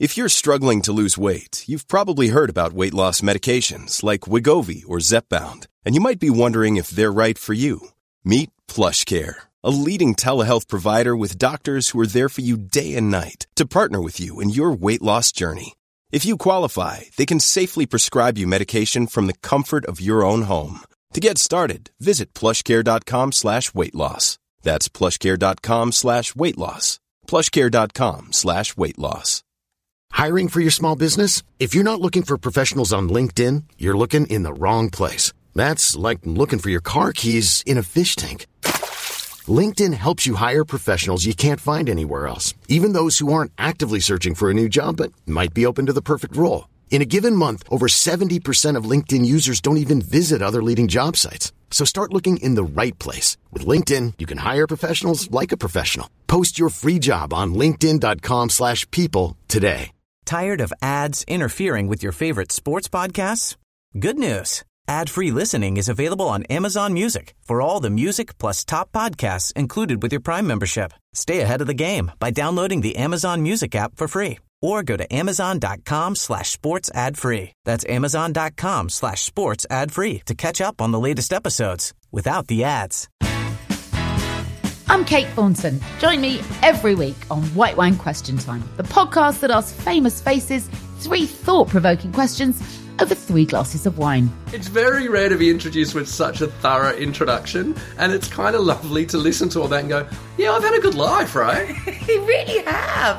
If you're struggling to lose weight, you've probably heard about weight loss medications like Wegovy or Zepbound, and you might be wondering if they're right for you. Meet PlushCare, a leading telehealth provider with doctors who are there for you day and night to partner with you in your weight loss journey. If you qualify, they can safely prescribe you medication from the comfort of your own home. To get started, visit plushcare.com/weightloss. That's plushcare.com/weightloss. plushcare.com/weightloss. Hiring for your small business? If you're not looking for professionals on LinkedIn, you're looking in the wrong place. That's like looking for your car keys in a fish tank. LinkedIn helps you hire professionals you can't find anywhere else, even those who aren't actively searching for a new job but might be open to the perfect role. In a given month, over 70% of LinkedIn users don't even visit other leading job sites. So start looking in the right place. With LinkedIn, you can hire professionals like a professional. Post your free job on linkedin.com/people today. Tired of ads interfering with your favorite sports podcasts? Good news. Ad-free listening is available on Amazon Music for all the music plus top podcasts included with your Prime membership. Stay ahead of the game by downloading the Amazon Music app for free or go to amazon.com/sports ad free. That's amazon.com/sports ad free to catch up on the latest episodes without the ads. I'm Kate Thornton. Join me every week on White Wine Question Time, the podcast that asks famous faces 3 thought-provoking questions over 3 glasses of wine. It's very rare to be introduced with such a thorough introduction, and it's kind of lovely to listen to all that and go, yeah, I've had a good life, right? You really have.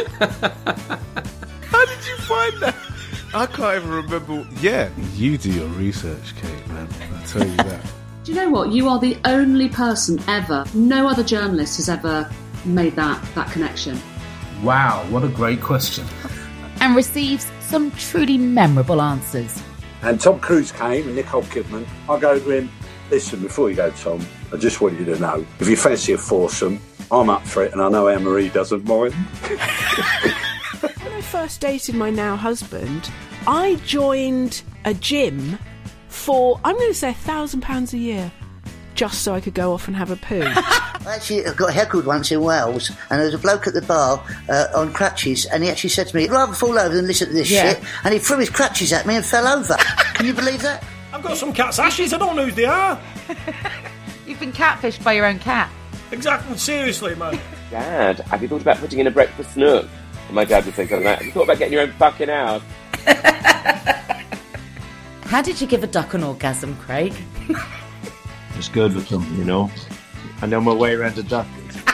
How did you find that? I can't even remember. Yeah, you do your research, Kate, man. I'll tell you that. Do you know what? You are the only person ever, no other journalist has ever made that connection. Wow, what a great question. And receives some truly memorable answers. And Tom Cruise came and Nicole Kidman. I go to him, listen, before you go, Tom, I just want you to know, if you fancy a foursome, I'm up for it and I know Anne-Marie doesn't mind. When I first dated my now husband, I joined a gym for, I'm going to say £1,000 a year, just so I could go off and have a poo. Actually, I got heckled once in Wales, and there was a bloke at the bar on crutches, and he actually said to me, I'd rather fall over than listen to this shit, and he threw his crutches at me and fell over. Can you believe that? I've got some cat's ashes, I don't know who they are. You've been catfished by your own cat. Exactly, seriously, man. Dad, have you thought about putting in a breakfast nook? And my dad would think something like, have you thought about getting your own fucking house? How did you give a duck an orgasm, Craig? It's good with them, you know. I know my way around a duck.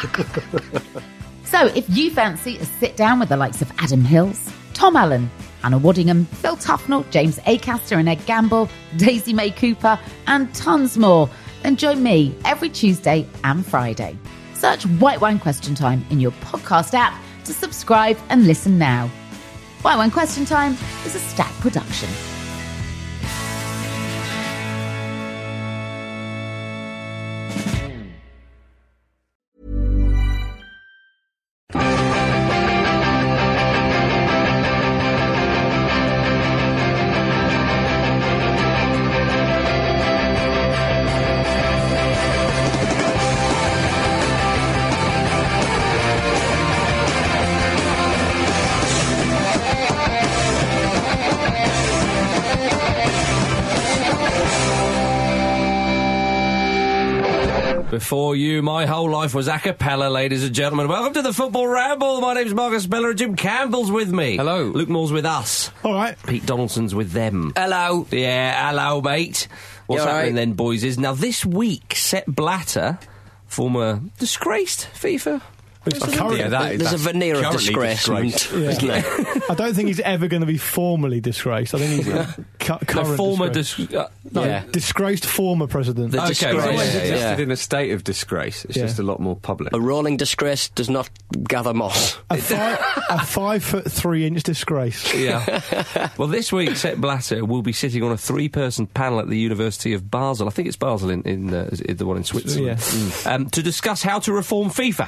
So if you fancy a sit-down with the likes of Adam Hills, Tom Allen, Anna Waddingham, Phil Tufnell, James Acaster and Ed Gamble, Daisy May Cooper, and tons more, then join me every Tuesday and Friday. Search White Wine Question Time in your podcast app to subscribe and listen now. White Wine Question Time is a Stack production. Before you, my whole life was a cappella, ladies and gentlemen. Welcome to the Football Ramble. My name's Marcus Miller and Jim Campbell's with me. Hello. Luke Moore's with us. All right. Pete Donaldson's with them. Hello. Yeah, hello, mate. What's happening then, boys, is now this week, Sepp Blatter, former disgraced FIFA... There's a veneer of disgracement, isn't there? I don't think he's ever going to be formally disgraced. I think he's disgraced former president. He's always existed in a state of disgrace. It's just a lot more public. A rolling disgrace does not gather moss. A 5'3" disgrace. Yeah. Well, this week, Sepp Blatter will be sitting on a 3-person panel at the University of Basel. I think it's Basel in the one in Switzerland. To discuss how to reform FIFA.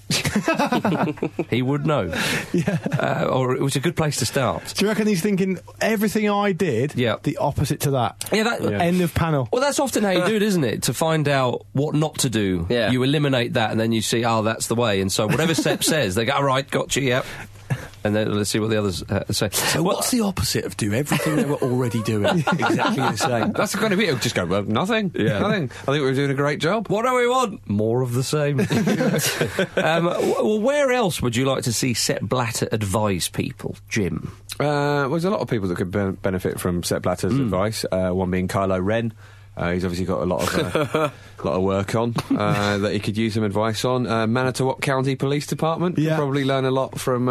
He would know. Yeah. Or it was a good place to start. Do you reckon he's thinking, everything I did, the opposite to that? End of panel. Well, that's often how you do it, isn't it? To find out what not to do, you eliminate that and then you see, that's the way. And so whatever Sepp says, they go, all right, gotcha, yep. And then let's see what the others say. So what's the opposite of do everything they were already doing? Exactly the same. That's the kind of bit of just go, well, nothing. Yeah. Nothing. I think we're doing a great job. What do we want? More of the same. Well, where else would you like to see Sepp Blatter advise people, Jim? There's a lot of people that could benefit from Sepp Blatter's advice. One being Kylo Ren. He's obviously got a lot of work on that he could use some advice on. Manitowoc County Police Department could probably learn a lot from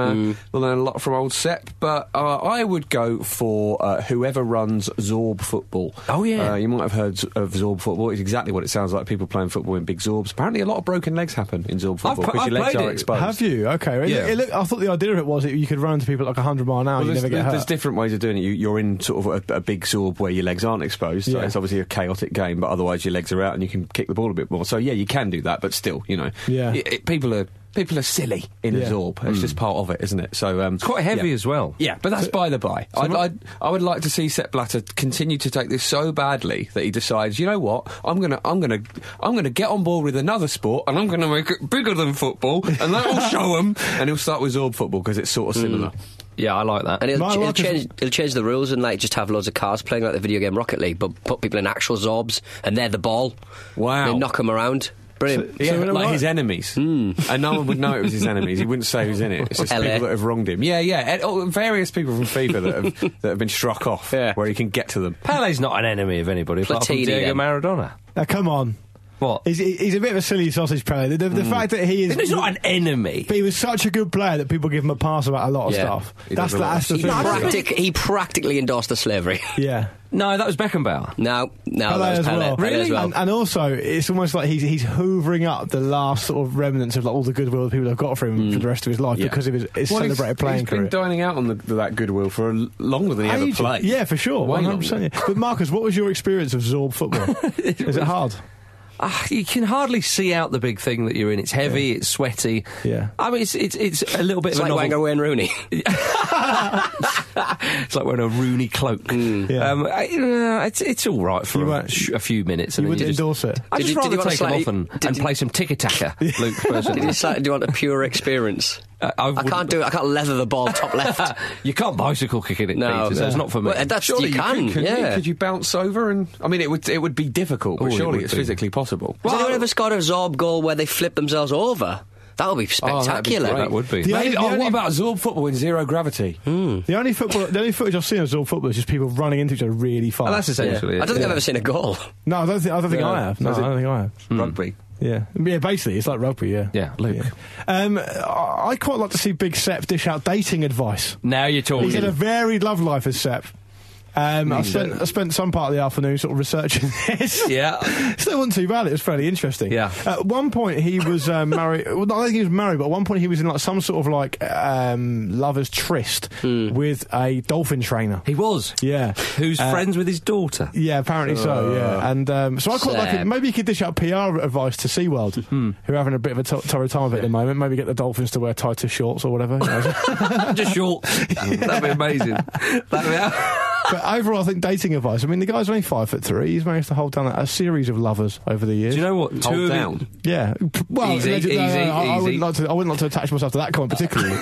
old Sepp. But I would go for whoever runs Zorb Football. Oh yeah, you might have heard of Zorb Football. It's exactly what it sounds like. People playing football in big Zorbs. Apparently, a lot of broken legs happen in Zorb Football because your legs are exposed. Have you? Okay. Yeah. I thought the idea of it was that you could run into people at like 100 mile an hour. You never get hurt. There's different ways of doing it. You're in sort of a big Zorb where your legs aren't exposed. So it's obviously a chaotic game, but otherwise your legs are out and you can kick the ball a bit more. So yeah, you can do that, but still, people are silly in a Zorb. It's just part of it, isn't it? So it's quite heavy as well. Yeah, but that's by the by. I would like to see Sepp Blatter continue to take this so badly that he decides, you know what, I'm gonna get on board with another sport and I'm gonna make it bigger than football and that'll show him. And he'll start with Zorb Football because it's sort of similar. Yeah, I like that. And he'll change the rules and just have loads of cars playing like the video game Rocket League, but put people in actual Zorbs and they're the ball. Wow. They knock them around. Brilliant. His enemies. And no one would know it was his enemies. He wouldn't say who's in it. It's just people that have wronged him. Various people from FIFA that have been struck off where he can get to them. Pele's not an enemy of anybody apart from Diego Maradona. Now, come on. What? He's a bit of a silly sausage player. The fact that he is... He's not an enemy. But he was such a good player that people give him a pass about a lot of stuff. That's the thing. He practically endorsed the slavery. Yeah. No, that was Beckenbauer. No, Pele that was as Pele. well. Really? As well. And also, it's almost like he's hoovering up the last sort of remnants of all the goodwill that people have got for him for the rest of his life because of his celebrated playing career. He's been dining out on that goodwill for longer than he ever played. Yeah, for sure. 100%. Yeah. But Marcus, what was your experience of Zorb football? Is it hard? You can hardly see out the big thing that you're in. It's heavy, it's sweaty. Yeah. I mean, it's a little bit it's of like Wenger wearing Rooney. It's like wearing a Rooney cloak. It's all right for a few minutes. You wouldn't endorse it? I'd just rather take them off and play some tiki-taka, Luke, personally. Do you want a pure experience? I can't do it. I can't leather the ball top left. You can't bicycle kick it, Peter, so it's not for me. Well, surely you can. Could you bounce over and... I mean, it would be difficult, but surely it's physically possible. Has anyone ever scored a Zorb goal where they flip themselves over? That would be spectacular. That would be. What about Zorb football in zero gravity? The only footage I've seen of Zorb football is just people running into each other really fast. Oh, that's essentially it. I don't think I've ever seen a goal. No, I don't think I have. No, I don't think I have. Rugby. Yeah, basically, it's like rugby, Yeah, Luke. Yeah. I quite like to see Big Sepp dish out dating advice. Now you're talking. He's had a varied love life as Sepp. I spent some part of the afternoon sort of researching this. Yeah. Still wasn't too bad. It was fairly interesting. Yeah. At one point he was married. Well, I don't think he was married, but at one point he was in like some sort of like lover's tryst with a dolphin trainer. He was. Yeah. Who's friends with his daughter. Yeah, apparently so. Yeah. And so I quite like it. Maybe you could dish out PR advice to SeaWorld, who are having a bit of a torrid time of it at the moment. Maybe get the dolphins to wear tighter shorts or whatever. Just shorts. That'd be amazing. But overall, I think dating advice. I mean, the guy's only 5'3". He's managed to hold down a series of lovers over the years. Do you know what? Hold down. Yeah. Well, easy. I wouldn't like to attach myself to that comment particularly.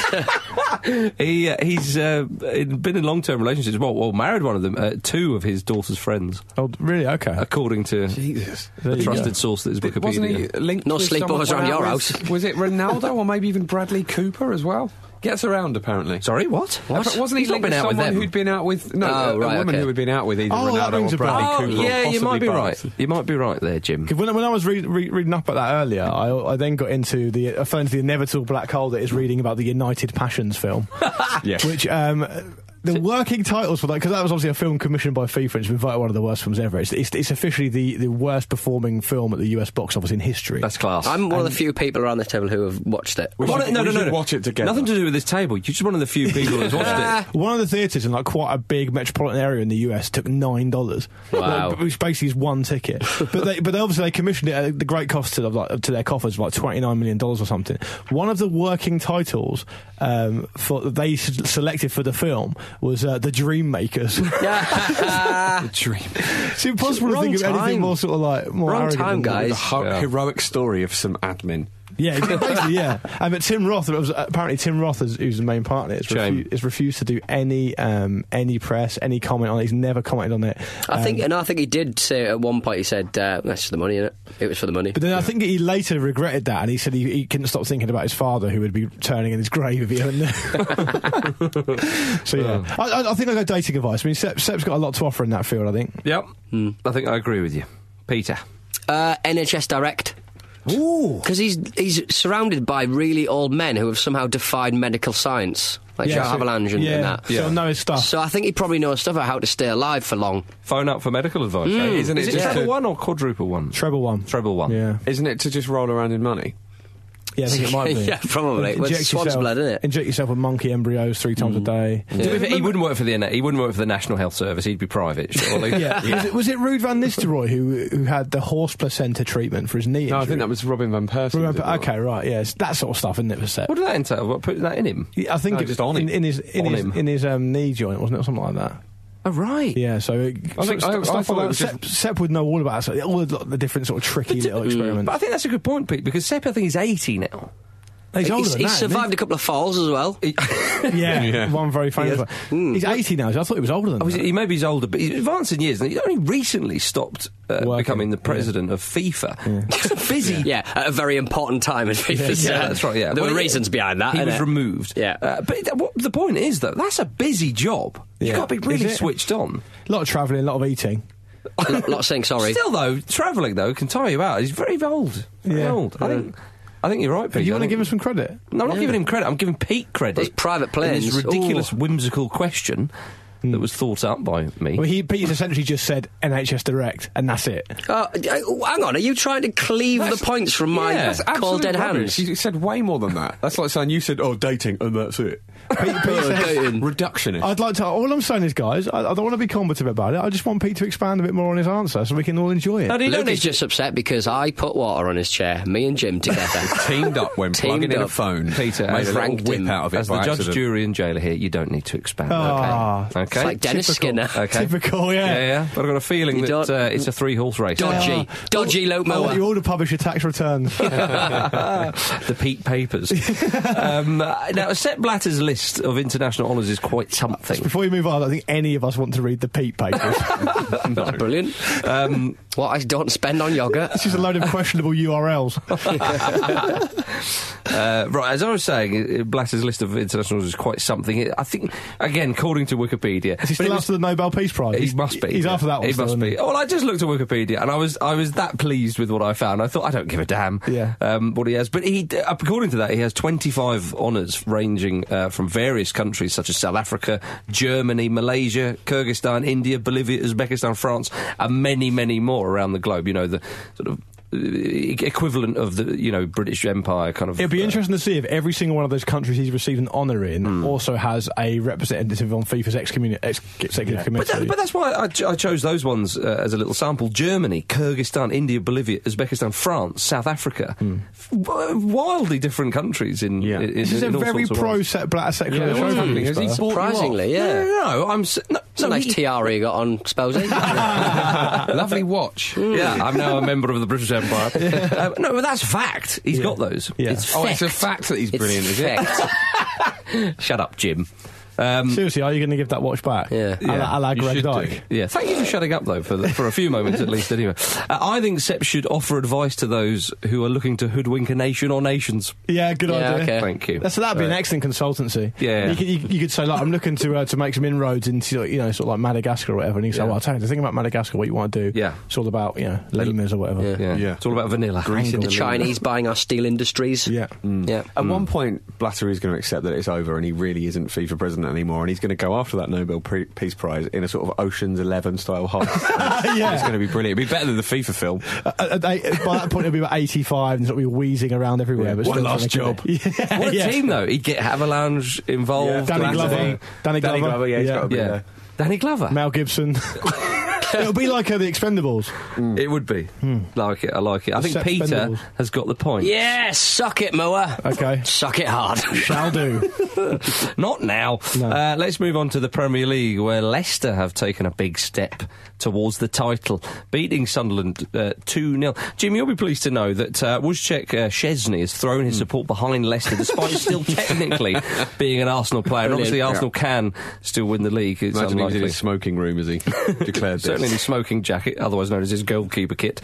He's been in long-term relationships. Well, married one of them. Two of his daughter's friends. Oh, really? Okay. According to a trusted source that is Wikipedia. Wasn't he linked? No sleepovers around your house. Was it Ronaldo or maybe even Bradley Cooper as well? Gets around, apparently. Sorry, what? Wasn't he linked with someone who'd been out with... No, a woman who had been out with either Ronaldo or Bradley Cooper. Yeah, you might be both. right. You might be right there, Jim. When I was reading up about that earlier, I then got into I fell into the inevitable black hole that is reading about the United Passions film. Yes. Which... the working titles for that, because that was obviously a film commissioned by FIFA and it's been voted one of the worst films ever. It's officially the worst performing film at the US box office in history. That's class. I'm one of the few people around this table who have watched it. We should watch it together. Nothing to do with this table. You're just one of the few people who's watched it. One of the theatres in like quite a big metropolitan area in the US took $9. Wow. Which basically is one ticket. but they obviously commissioned it at the great cost to their coffers, like $29 million or something. One of the working titles they selected for the film was The Dream Makers. The Dream. It's impossible to think of anything more sort of like more wrong arrogant time, guys. The heroic story of some admin. Yeah, basically, yeah. But Tim Roth, apparently Tim Roth, who's the main partner, has refused to do any press, any comment on it. He's never commented on it. I think he did say at one point, he said, that's for the money, innit? It was for the money. But then I think he later regretted that, and he said he couldn't stop thinking about his father, who would be turning in his grave if he hadn't. So, yeah. I think I'll go dating advice. I mean, Sepp's got a lot to offer in that field, I think. Yep. I think I agree with you. Peter? NHS Direct. Ooh. Because he's surrounded by really old men who have somehow defied medical science, like Joe Haviland and that. Yeah, so know his stuff. So I think he probably knows stuff about how to stay alive for long. Phone up for medical advice, right? Isn't it just treble one or quadruple one? Treble one. Treble one. Yeah. Isn't it to just roll around in money? Yeah, I think it might be. Yeah, probably. It's swab's blood, isn't it? Inject yourself with monkey embryos 3 times a day. Yeah. He wouldn't work for the National Health Service. He'd be private, surely. Yeah. Was it Ruud van Nistelrooy who had the horse placenta treatment for his knee injury? No, I think that was Robin van Persie. Okay, right, yes. That sort of stuff, isn't it, for Sepp? What did that entail? What, putting that in him? I think it was just on him. In his knee joint, wasn't it, or something like that? Oh, right. Yeah, so Sepp would know all about it, all the different sort of tricky little experiments. But I think that's a good point, Pete, because Sepp, I think, is 80 now. He's survived a couple of falls as well. One very famous one. He's 80 now, so I thought he was older than that. Maybe he's older, but he's advanced in years, and he's only recently stopped becoming the president of FIFA. It's busy. Yeah, at a very important time in FIFA. Yeah, that's right, yeah. There were reasons behind that. He was removed. Yeah. But the point is, though, that's a busy job. You've got to be really switched on. A lot of travelling, a lot of eating. A lot of saying sorry. Still, though, travelling, though, can tire you out. He's very old. Very old. I think you're right, Pete. You want to give him some credit? No, I'm not giving him credit. I'm giving Pete credit. Those private planes. This ridiculous, whimsical question that was thought up by me. Well, Pete's essentially just said NHS Direct, and that's it. Hang on, are you trying to cleave the points from my cold dead hands? You said way more than that. That's like saying you said, dating, and that's it. Pete says, reductionist. I'd like to. All I'm saying is, guys, I don't want to be combative about it. I just want Pete to expand a bit more on his answer so we can all enjoy it. Luke is just upset because I put water on his chair. Me and Jim together teamed up when plugging in a phone. Peter, made a little whip out of it. As the judge, jury, and jailer here, you don't need to expand. Okay. It's like Dennis Skinner. Okay. Typical, yeah. But I've got a feeling that it's a 3-horse race. Dodgy Luke Mower. You ought to publish your tax returns. The Pete Papers. Now, Sepp Blatter's list of international honours is quite something. Before you move on, I don't think any of us want to read the Pete Papers. No. Brilliant. What I don't spend on yoghurt. It's just a load of questionable URLs. Right, as I was saying, Blatter's list of internationals is quite something. I think, again, according to Wikipedia... Is he still after the Nobel Peace Prize? He must be. He's after that one. He must be. Well, I just looked at Wikipedia, and I was that pleased with what I found. I thought, I don't give a damn what he has. But according to that, he has 25 honours ranging from various countries, such as South Africa, Germany, Malaysia, Kyrgyzstan, India, Bolivia, Uzbekistan, France, and many, many more around the globe. You know, the sort of equivalent of the British Empire kind of. It'd be interesting to see if every single one of those countries he's received an honour in also has a representative on FIFA's executive committee. But that's why I chose those ones as a little sample. Germany, Kyrgyzstan, India, Bolivia, Uzbekistan, France, South Africa. Wildly different countries in this is a very pro-Sepp Blatter secular show. Surprisingly, No, it's a nice tiara you got on, Spelsy. Lovely watch. I'm now a member of the British Empire. No, but that's fact. He's got those. Yeah. It's a fact that he's brilliant, is it? Shut up, Jim. Seriously, are you going to give that watch back? Yeah. A la Greg Dyke. Yeah. Thank you for shutting up, though, for a few moments at least, anyway. I think Sepp should offer advice to those who are looking to hoodwink a nation or nations. Yeah, good idea. Okay. Thank you. That'd be an excellent consultancy. Yeah. You could say, like, I'm looking to make some inroads into, sort of like Madagascar or whatever, and you say, well, I'll tell you the thing about Madagascar, what you want to do. Yeah. It's all about, lemurs or whatever. Yeah. It's all about vanilla. The Chinese buying our steel industries. Yeah. At one point, Blatter is going to accept that it's over and he really isn't FIFA president anymore, and he's going to go after that Nobel Peace Prize in a sort of Ocean's 11 style heist. It's going to be brilliant. It'll be better than the FIFA film. By that point, it'll be about 85 and sort of be wheezing around everywhere. But one last job. What a team, though. He'd get Haviland involved. Danny Glover. Danny Glover, he's got to be there. Danny Glover. Mel Gibson. It'll be like The Expendables. It would be. Like it, I like it. I think Peter Expendables. has got the point. Yeah, suck it, Moa. Okay. Suck it hard. Shall do. Not now. No. Let's move on to the Premier League, where Leicester have taken a big step towards the title, beating Sunderland 2-0. Jim, you'll be pleased to know that Wojciech Szczesny has thrown his support behind Leicester, despite still technically being an Arsenal player. And obviously, Arsenal can still win the league. It's Imagine he was in unlikely. his smoking room as he declared this. Certainly in his smoking jacket, otherwise known as his goalkeeper kit.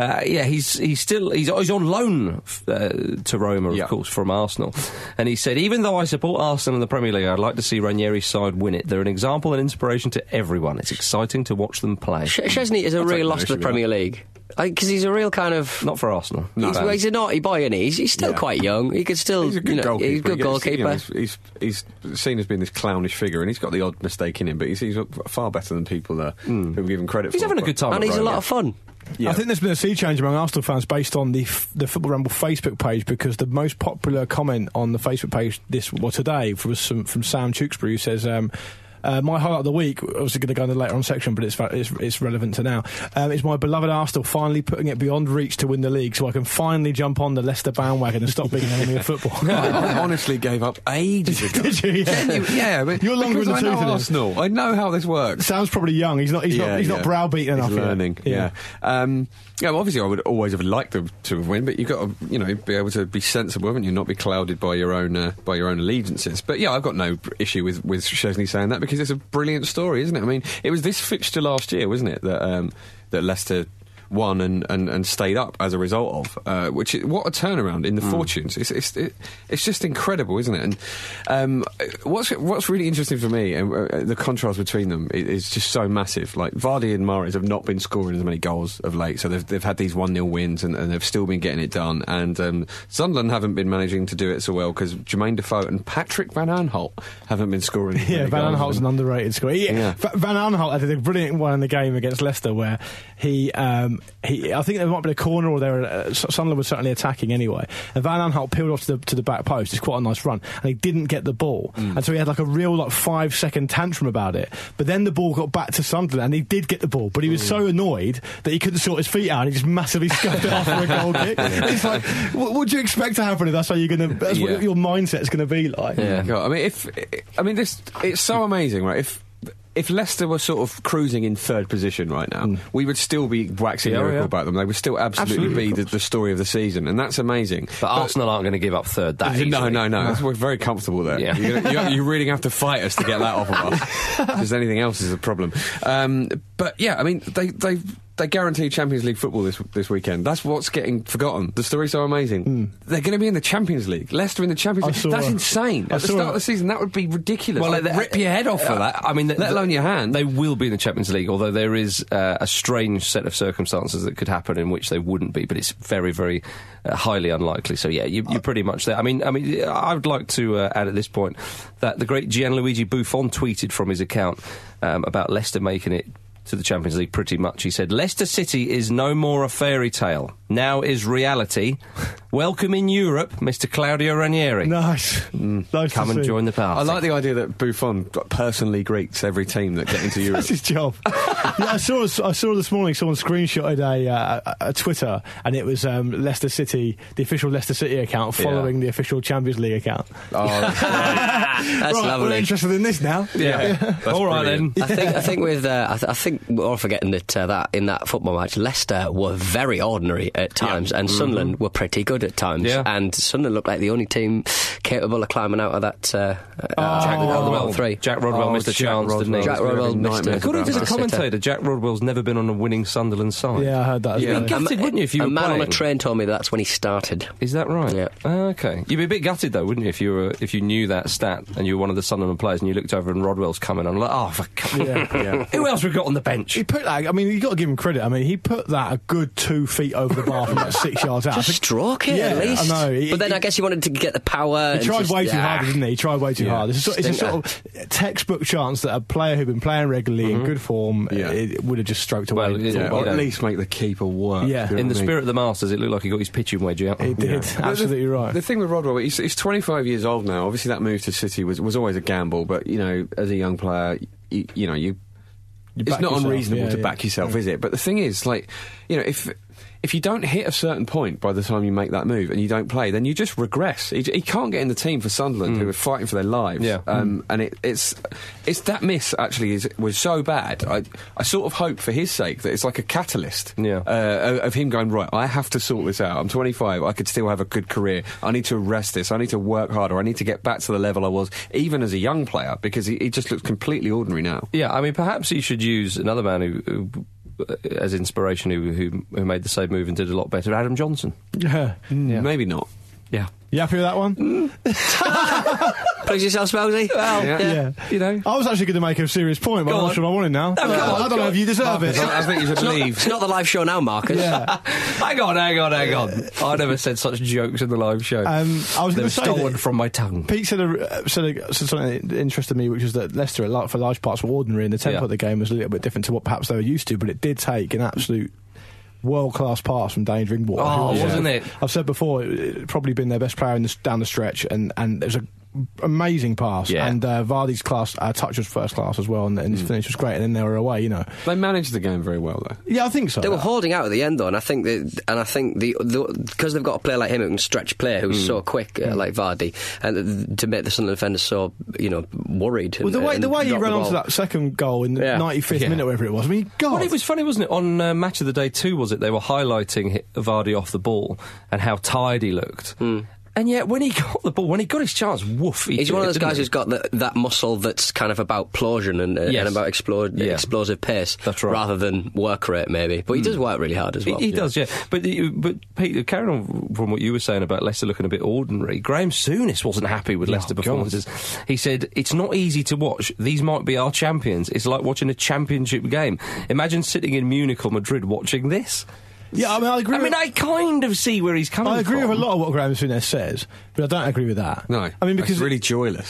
He's on loan to Roma, of course, from Arsenal. And he said, even though I support Arsenal in the Premier League, I'd like to see Ranieri's side win it. They're an example and inspiration to everyone. It's exciting to watch them play. Szczesny is a real loss to the Premier League. Because he's a real kind of... Not for Arsenal. No. He's a naughty boy, isn't he? He's still quite young. He could still... He's a good goalkeeper. He's a good goalkeeper. He's seen as being this clownish figure, and he's got the odd mistake in him, but he's far better than people who give him credit for. He's having a good time. And he's a lot of fun. Yeah. I think there's been a sea change among Arsenal fans based on the Football Ramble Facebook page, because the most popular comment on the Facebook page today was from Sam Tewksbury, who says... my highlight of the week, obviously going to go in the later on section, but it's relevant to now, is my beloved Arsenal finally putting it beyond reach to win the league, so I can finally jump on the Leicester bandwagon and stop being an enemy of football. I honestly gave up ages ago. Did you? Yeah. You're longer in the tooth than Arsenal. I know how this works. Sam's probably young. He's not browbeaten enough. He's learning. Yet. Yeah. Well, obviously, I would always have liked them to win, but you've got to, be able to be sensible, haven't you? Not be clouded by your own allegiances. But yeah, I've got no issue with Szczesny saying that, because it's a brilliant story, isn't it? I mean, it was this fixture last year, wasn't it, that Leicester won and stayed up as a result of, what a turnaround in the fortunes. It's just incredible, isn't it? And what's really interesting for me, and the contrast between them is just so massive. Like, Vardy and Mahrez have not been scoring as many goals of late, so they've had these 1-0 wins, and they've still been getting it done. And Sunderland haven't been managing to do it so well, because Jermaine Defoe and Patrick Van Aanholt haven't been scoring. Yeah, Van Aanholt's an underrated scorer. Van Aanholt had a brilliant one in the game against Leicester, where I think there might have been a corner, or Sunderland was certainly attacking anyway, and Van Aanholt peeled off to the back post. It's quite a nice run, and he didn't get the ball, and so he had like a real 5-second tantrum about it. But then the ball got back to Sunderland, and he did get the ball, but he was so annoyed that he couldn't sort his feet out, and he just massively scuffed it off for a goal kick. It's like, what do you expect to happen if that's what your mindset's going to be like? Yeah. God, it's so amazing, right? If Leicester were sort of cruising in third position right now, we would still be waxing lyrical about them. They would still absolutely be the story of the season, and that's amazing. But Arsenal aren't going to give up third that easily. No. We're very comfortable there. Yeah. You really have to fight us to get that off of us, because anything else is a problem. But yeah, I mean, they guarantee Champions League football this weekend. That's what's getting forgotten. The story's so amazing. They're going to be in the Champions League. Leicester in the Champions League. That's insane. At the start of the season, that would be ridiculous. Well, rip your head off for that. I mean, let alone your hand. They will be in the Champions League, although there is a strange set of circumstances that could happen in which they wouldn't be, but it's very, very highly unlikely. So yeah, you're pretty much there. I mean, I would like to add at this point that the great Gianluigi Buffon tweeted from his account about Leicester making it to the Champions League pretty much. He said, Leicester City is no more a fairy tale. Now is reality. Welcome in Europe, Mr. Claudio Ranieri. Nice. Nice Come and join the party. I like the idea that Buffon personally greets every team that get into Europe. That's his job. I saw this morning someone screenshotted a Twitter, and it was Leicester City, the official Leicester City account, following the official Champions League account. Oh, that's lovely. We're interested in this now. Yeah. All right then. I think we're all forgetting that in that football match, Leicester were very ordinary at times, and Sunderland were pretty good at times. Yeah. And Sunderland looked like the only team capable of climbing out of that. Jack Rodwell. Jack Rodwell missed a chance, didn't he? Jack Rodwell missed it. According to the commentator, Jack Rodwell's never been on a winning Sunderland side. Yeah, I heard that. You'd be gutted, wouldn't you, if you were A man playing? on a train told me that's when he started. Is that right? Yeah. Okay. You'd be a bit gutted, though, wouldn't you, if you knew that stat and you were one of the Sunderland players and you looked over and Rodwell's coming on, like, oh, for who else we've got on the bench? He put that. I mean, you got to give him credit. I mean, he put that a good 2 feet over the bar from about 6 yards out. Just stroke it, at least. I know. But then I guess he wanted to get the power. He tried way too hard, didn't he? He tried way too hard. It's a sort of textbook chance that a player who'd been playing regularly in good form it would have just stroked away. Or at least make the keeper work. Yeah. In the spirit of the Masters, it looked like he got his pitching wedge out. He did. Absolutely right. The thing with Rodwell, he's 25 years old now. Obviously, that move to City was always a gamble, but, as a young player, you it's not unreasonable to back yourself, is it? But the thing is, like, you know, if you don't hit a certain point by the time you make that move and you don't play, then you just regress. He can't get in the team for Sunderland, who are fighting for their lives. Yeah. And it's that miss actually was so bad. I sort of hope for his sake that it's like a catalyst of him going, right, I have to sort this out. I'm 25. I could still have a good career. I need to arrest this. I need to work harder. I need to get back to the level I was even as a young player, because he just looks completely ordinary now. Yeah, I mean, perhaps he should use another man who as inspiration who made the same move and did a lot better, Adam Johnson. Yeah. Maybe not. Yeah. You happy with that one? Please yourself, Spelsy. Well, yeah. You know. I was actually going to make a serious point, but I'm not sure I want it now. I don't know if you deserve Marcus, it. I think you should leave. It's not the live show now, Marcus. Yeah. Hang on. I never said such jokes in the live show. I was going to say stolen from my tongue. Pete said something that interested me, which was that Leicester, for large parts, were ordinary, and the tempo of the game was a little bit different to what perhaps they were used to, but it did take an absolute world-class pass from Dane Drinkwater. Wasn't it? I've said before, it's probably been their best player down the stretch, and there's a amazing pass, and Vardy's touch was first class as well, and his finish was great, and then they were away. You know, they managed the game very well, though. Yeah, I think so. They were holding out at the end, though, and I think because they've got a player like him who can stretch play, who's so quick, like Vardy, and to make the Sunderland defenders so worried. Well, the way he ran onto that second goal in the 95th minute, whatever it was. I mean, God. Well, it was funny, wasn't it? On Match of the Day 2, was it? They were highlighting Vardy off the ball and how tired he looked. And yet, when he got the ball, when he got his chance, woof! He's one of those guys who's got that muscle that's kind of about explosion and about explosive pace, that's right, rather than work rate, maybe. But he does work really hard as well. He does, yeah. But Peter, carrying on from what you were saying about Leicester looking a bit ordinary, Graham Souness wasn't happy with Leicester performances. He said, "It's not easy to watch. These might be our champions. It's like watching a championship game. Imagine sitting in Munich or Madrid watching this." Yeah, I mean, I agree. I kind of see where he's coming from. I agree with a lot of what Graham Souness says, but I don't agree with that. No, I mean, because it's really joyless.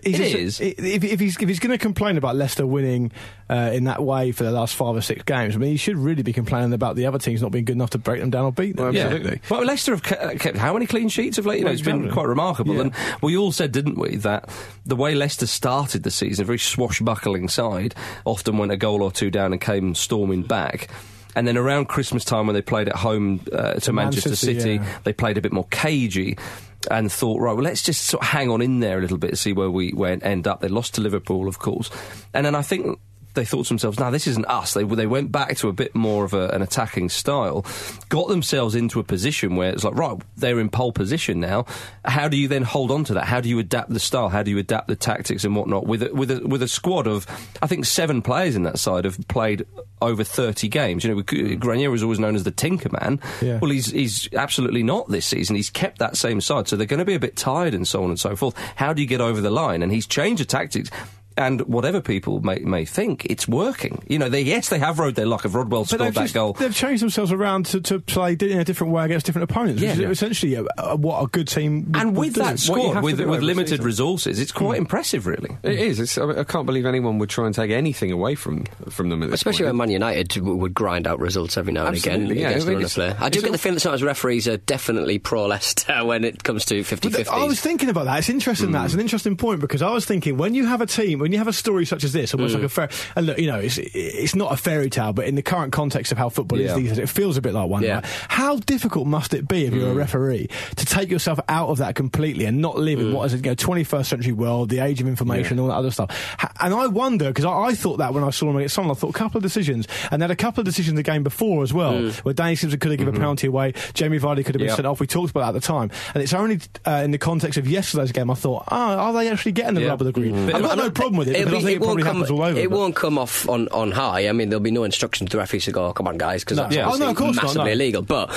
If he's going to complain about Leicester winning in that way for the last 5 or 6 games, I mean, he should really be complaining about the other teams not being good enough to break them down or beat them. Well, absolutely. Well, Leicester have kept how many clean sheets of late? It's been quite remarkable. Yeah. And we all said, didn't we, that the way Leicester started the season, a very swashbuckling side, often went a goal or two down and came storming back. And then around Christmas time, when they played at home to Manchester City, they played a bit more cagey and thought, right, well, let's just sort of hang on in there a little bit to see where we end up. They lost to Liverpool, of course. And then I think they thought to themselves, no, this isn't us. They went back to a bit more of an attacking style, got themselves into a position where it's like, right, they're in pole position now. How do you then hold on to that? How do you adapt the style? How do you adapt the tactics and whatnot? With a squad of, I think, 7 players in that side have played over 30 games. You know, Grenier was always known as the Tinker Man. Yeah. Well, he's absolutely not this season. He's kept that same side, so they're going to be a bit tired and so on and so forth. How do you get over the line? And he's changed the tactics. And whatever people may think, it's working. You know, they have rode their luck. If Rodwell scored that goal, they've changed themselves around to play in a different way against different opponents. Which is essentially what a good team. And with that squad, with limited resources, it's quite impressive, really. It is. I can't believe anyone would try and take anything away from them at this Especially point. when Man United would grind out results every now and again against the runner player. I do get the feeling that sometimes referees are definitely pro-Leicester when it comes to 50-50. I was thinking about that. It's interesting. It's an interesting point, because I was thinking, when you have a team, when you have a story such as this, almost like a and look, you know, it's not a fairy tale, but in the current context of how football is these days, it feels a bit like one. Right? How difficult must it be if you're a referee to take yourself out of that completely and not live in what is a 21st century world, the age of information, all that other stuff? And I wonder, because I thought that when I saw him against Sunderland, I thought a couple of decisions, and they had a couple of decisions the game before as well, where Danny Simpson could have given a penalty away, Jamie Vardy could have been sent off. We talked about that at the time, and it's only in the context of yesterday's game I thought, are they actually getting the rub of the green? I've got no problem with it, because I think it probably happens all over. It won't come off on high. I mean, there'll be no instructions to the referees to go, come on, guys, because that's massively illegal. But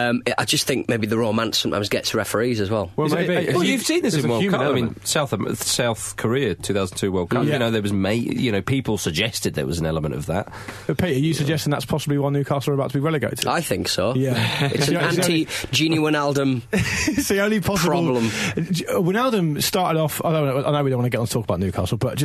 I just think maybe the romance sometimes gets to referees as well. Well, maybe. You've seen this in World Cup. I mean, South Korea 2002 World Cup. You know, there was people suggested there was an element of that. But Peter, are you suggesting that's possibly why Newcastle are about to be relegated? I think so. Yeah, it's an anti-Genie Wijnaldum. It's the only possible problem. Wijnaldum started off. I know we don't want to get on to talk about Newcastle, but just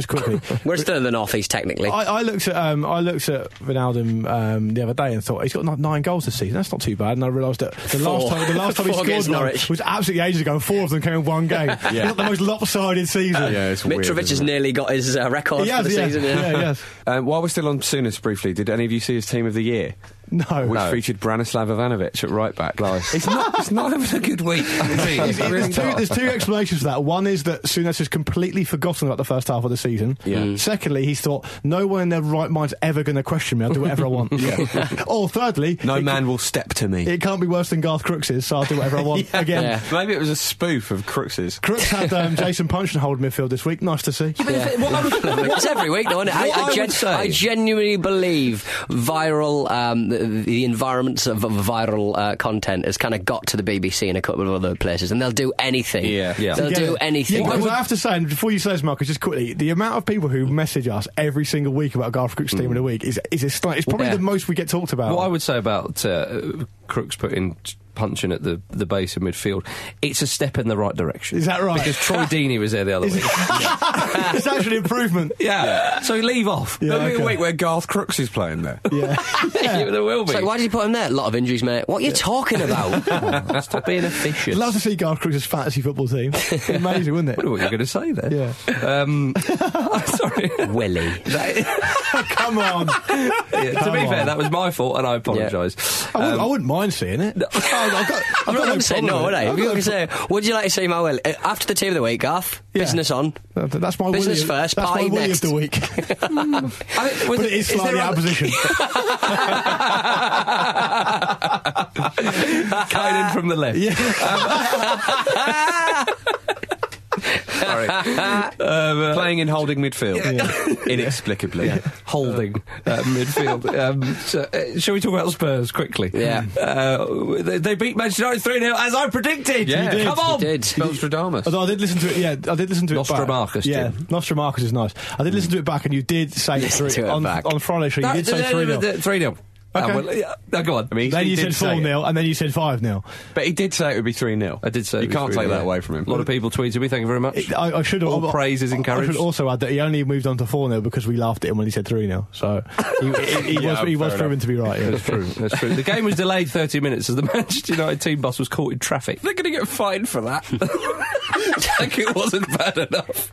just quickly. We're still in the northeast, technically. I looked at Wijnaldum the other day and thought he's got 9 goals this season. That's not too bad. And I realised that the last time he scored one was absolutely ages ago, and 4 of them came in one game. He's got the most lopsided season. Yeah, it's weird. Mitrovic has nearly got his record for the season. Yes. While we're still on Souness briefly, did any of you see his team of the year? No. Which featured Branislav Ivanovic at right back. Nice. It's not having a good week. There's two explanations for that. One is that Souness has completely forgotten about the first half of the season. Yeah. Secondly, he's thought, no one in their right mind's ever going to question me. I'll do whatever I want. Or thirdly, no man will step to me. It can't be worse than Garth Crooks's, so I'll do whatever I want again. Yeah. Maybe it was a spoof of Crooks's. Crooks had Jason Puncheon hold midfield this week. Nice to see. It's every week, though, isn't it? I genuinely believe viral, the environments of viral content has kind of got to the BBC and a couple of other places, and they'll do anything. They'll do anything. Yeah, I have to say, and before you say this, Marcus, just quickly, the amount of people who message us every single week about Garth Crooks' team of the week is it's probably the most we get talked about. What I would say about Crooks putting Puncheon at the base of midfield, it's a step in the right direction. Is that right? Because Troy Deeney was there the other week. It's actually improvement. Yeah. So leave off. There'll be a week where Garth Crooks is playing there. There will be. So why did you put him there? A lot of injuries, mate. What are you talking about? Stop being officious. I'd love to see Garth Crooks' fantasy football team. Amazing, wouldn't it? What were you going to say there? Yeah. Sorry. Willie. Come on. To be fair, that was my fault, and I apologise. I wouldn't mind seeing it. I'm not going to say no, would I? I'm going to say, would you like to see my Willie? After the team of the week, Garth, business on. That's my business Willie, first, that's party my Willie next. of the week. But it is slightly out of position. Coming in from the left. Sorry. Playing in holding midfield. Inexplicably. Holding midfield. Shall we talk about Spurs quickly? Yeah. They beat Manchester United 3-0, as I predicted. Yeah. You did. Come on. You did. Nostradamus. Although I did listen to it, I did listen to it Nostradamus, back. Jim. Yeah, Nostradamus is nice. I did listen to it back, and you did say on Friday show, you did say 3-0. 3-0. Okay. Go on. I mean, then you said 4-0, and then you said 5-0. But he did say it would be 3-0. I did say you can't take that away from him. A lot of people tweeted me. Thank you very much. I should have. All praise is encouraged. I should also add that he only moved on to 4-0 because we laughed at him when he said 3-0. So he was proven to be right. Yeah. That's true. That's true. The game was delayed 30 minutes as the Manchester United team bus was caught in traffic. They're going to get fined for that. Like it wasn't bad enough.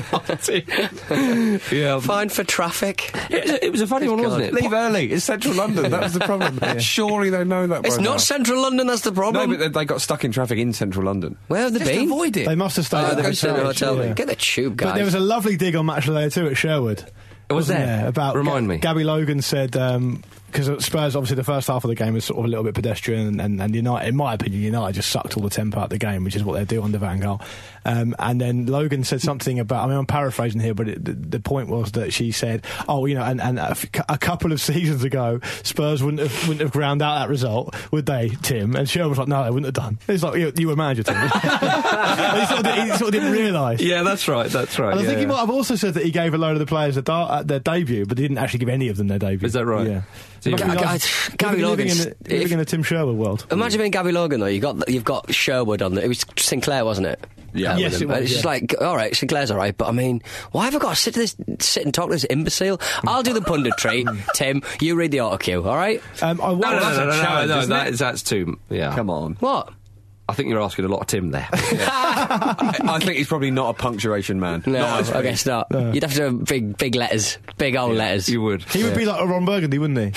Fined for traffic. It was a funny one, wasn't it? Leave early. It's central London. That was the problem. Surely they know that. It's not central London. That's the problem. No, but they got stuck in traffic in central London. Where have they been? Avoid it. They must have stayed at the hotel. Yeah. Get the tube, guys. But there was a lovely dig on Match of the Day 2 at Sherwood. Was there? About Remind me. Gabby Logan said, because Spurs, obviously the first half of the game was sort of a little bit pedestrian, and United, in my opinion, United just sucked all the tempo out of the game, which is what they do under Van Gaal. And then Logan said something about, I mean, I'm paraphrasing here, but the point was that she said, and a couple of seasons ago, Spurs wouldn't have ground out that result, would they, Tim? And Sherwood was like, no, they wouldn't have done. It's like, you were manager, Tim. he sort of didn't realise. Yeah, that's right. And I think he might have also said that he gave a load of the players their debut, but he didn't actually give any of them their debut. Is that right? Yeah. Gabby Logan living in a Tim Sherwood world. Imagine being Gabby Logan though. You've got Sherwood on. It was Sinclair, wasn't it? Yeah. Yes, it was. It's just like, all right, Sinclair's all right, but I mean, why have I got to sit and talk to this imbecile? I'll do the punditry. Tim, you read the auto cue. All right? No, that's too. Yeah. Come on. What? I think you're asking a lot of Tim there. I think he's probably not a punctuation man. No, I guess not. No. You'd have to have big letters, big old letters. You would. He would be like a Ron Burgundy, wouldn't he?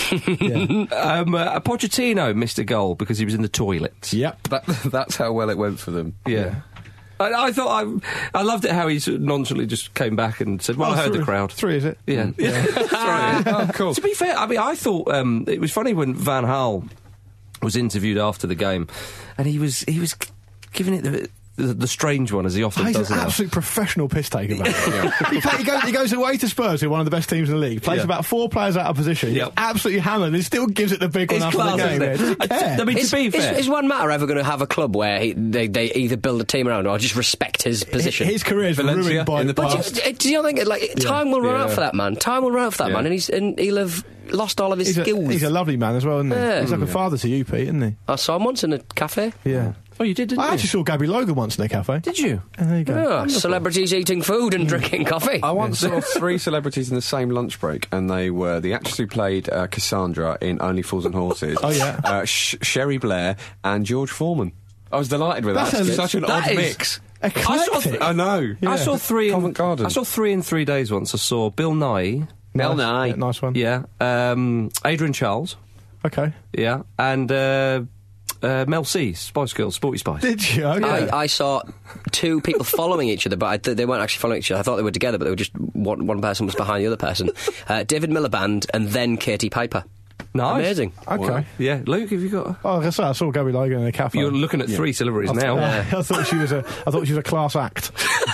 Pochettino missed a goal because he was in the toilets. Yep. That's how well it went for them. Yeah. I thought I loved it how he sort of nonchalantly just came back and said, "Well, I heard the crowd." 3, is it? Yeah. That's right. Oh, cool. To be fair, I mean, I thought it was funny when Van Gaal was interviewed after the game, and he was giving it the strange one, as he often does. He's an absolute professional piss taker, man. He goes away to Spurs, who are one of the best teams in the league, plays about 4 players out of position, he's absolutely hammered, and he still gives it the big one after the game. I mean, to be fair, is Juan Mata ever going to have a club where they either build a team around or just respect his position? His career is ruined by the past. Do you think time will run out for that man? Time will run out for that man, and he'll have lost all of his skills. He's a lovely man as well, isn't he? He's like a father to you, Pete, isn't he? I saw him once in a cafe. Yeah. Oh, you did, didn't you? I actually saw Gabby Logan once in a cafe. Did you? And there you go. Oh, celebrities eating food and drinking coffee. I once saw 3 celebrities in the same lunch break, and they were the actress who played Cassandra in Only Fools and Horses. Oh, yeah. Sherry Blair and George Foreman. I was delighted with that. That's such an odd mix. Eclectic. I know. I saw 3 in Covent Garden. I saw 3 in 3 days once. I saw Bill Nighy. Bill Nighy. Yeah, nice one. Yeah. Adrian Charles. Okay. Yeah. And Mel C, Spice Girls, Sporty Spice. Did you? Okay. I saw 2 people following each other, but they weren't actually following each other. I thought they were together, but they were just one person was behind the other person. David Miliband and then Katie Piper. Nice. Amazing. Okay. Wow. Yeah. Luke, have you got... Oh, like I said, I saw Gabby Logan in a cafe. You're looking at 3 celebrities now. I thought she was a class act.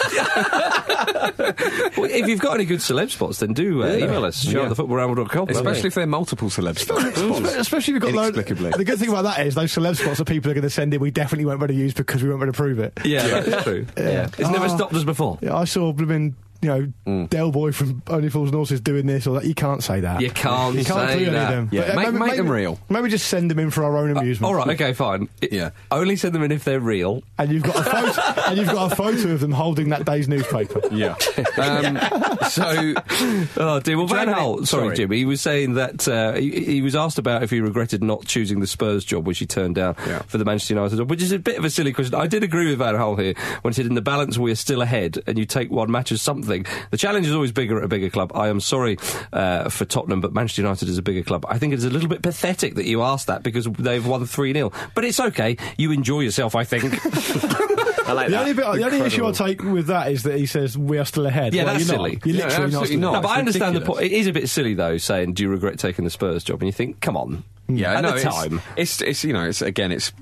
Well, if you've got any good celeb spots, then do email us, show@thefootballramble.com. Especially if they're multiple celeb spots. Especially if you've got Inexplicably. The good thing about that is those celeb spots that people are going to send in, we definitely won't be able to use because we won't be able to prove it. Yeah, that's true. Yeah. It's never stopped us before. Yeah, I saw Del Boy from Only Fools and Horses doing this or that. You can't say that. You can't do say any of that. them. Yeah. But, Make them real. Maybe just send them in for our own amusement. All right, okay, fine. Yeah. Only send them in if they're real. And you've got a photo. And you've got a photo of them holding that day's newspaper. Yeah. Oh dear. Well, Van Gaal. Sorry, Jim. He was saying that he was asked about if he regretted not choosing the Spurs job, which he turned down for the Manchester United job, which is a bit of a silly question. I did agree with Van Gaal here when he said, "In the balance, we are still ahead, and you take one match as something. The challenge is always bigger at a bigger club. I am sorry for Tottenham, but Manchester United is a bigger club." I think it's a little bit pathetic that you asked that because they've won 3-0. But it's okay. You enjoy yourself, I think. I like that. The only issue I take with that is that he says we are still ahead. Yeah, well, that's you're silly. Not. You're literally not. No, but I understand the point. It is a bit silly though, saying, "Do you regret taking the Spurs job?" And you think, "Come on." Yeah, at the time, it's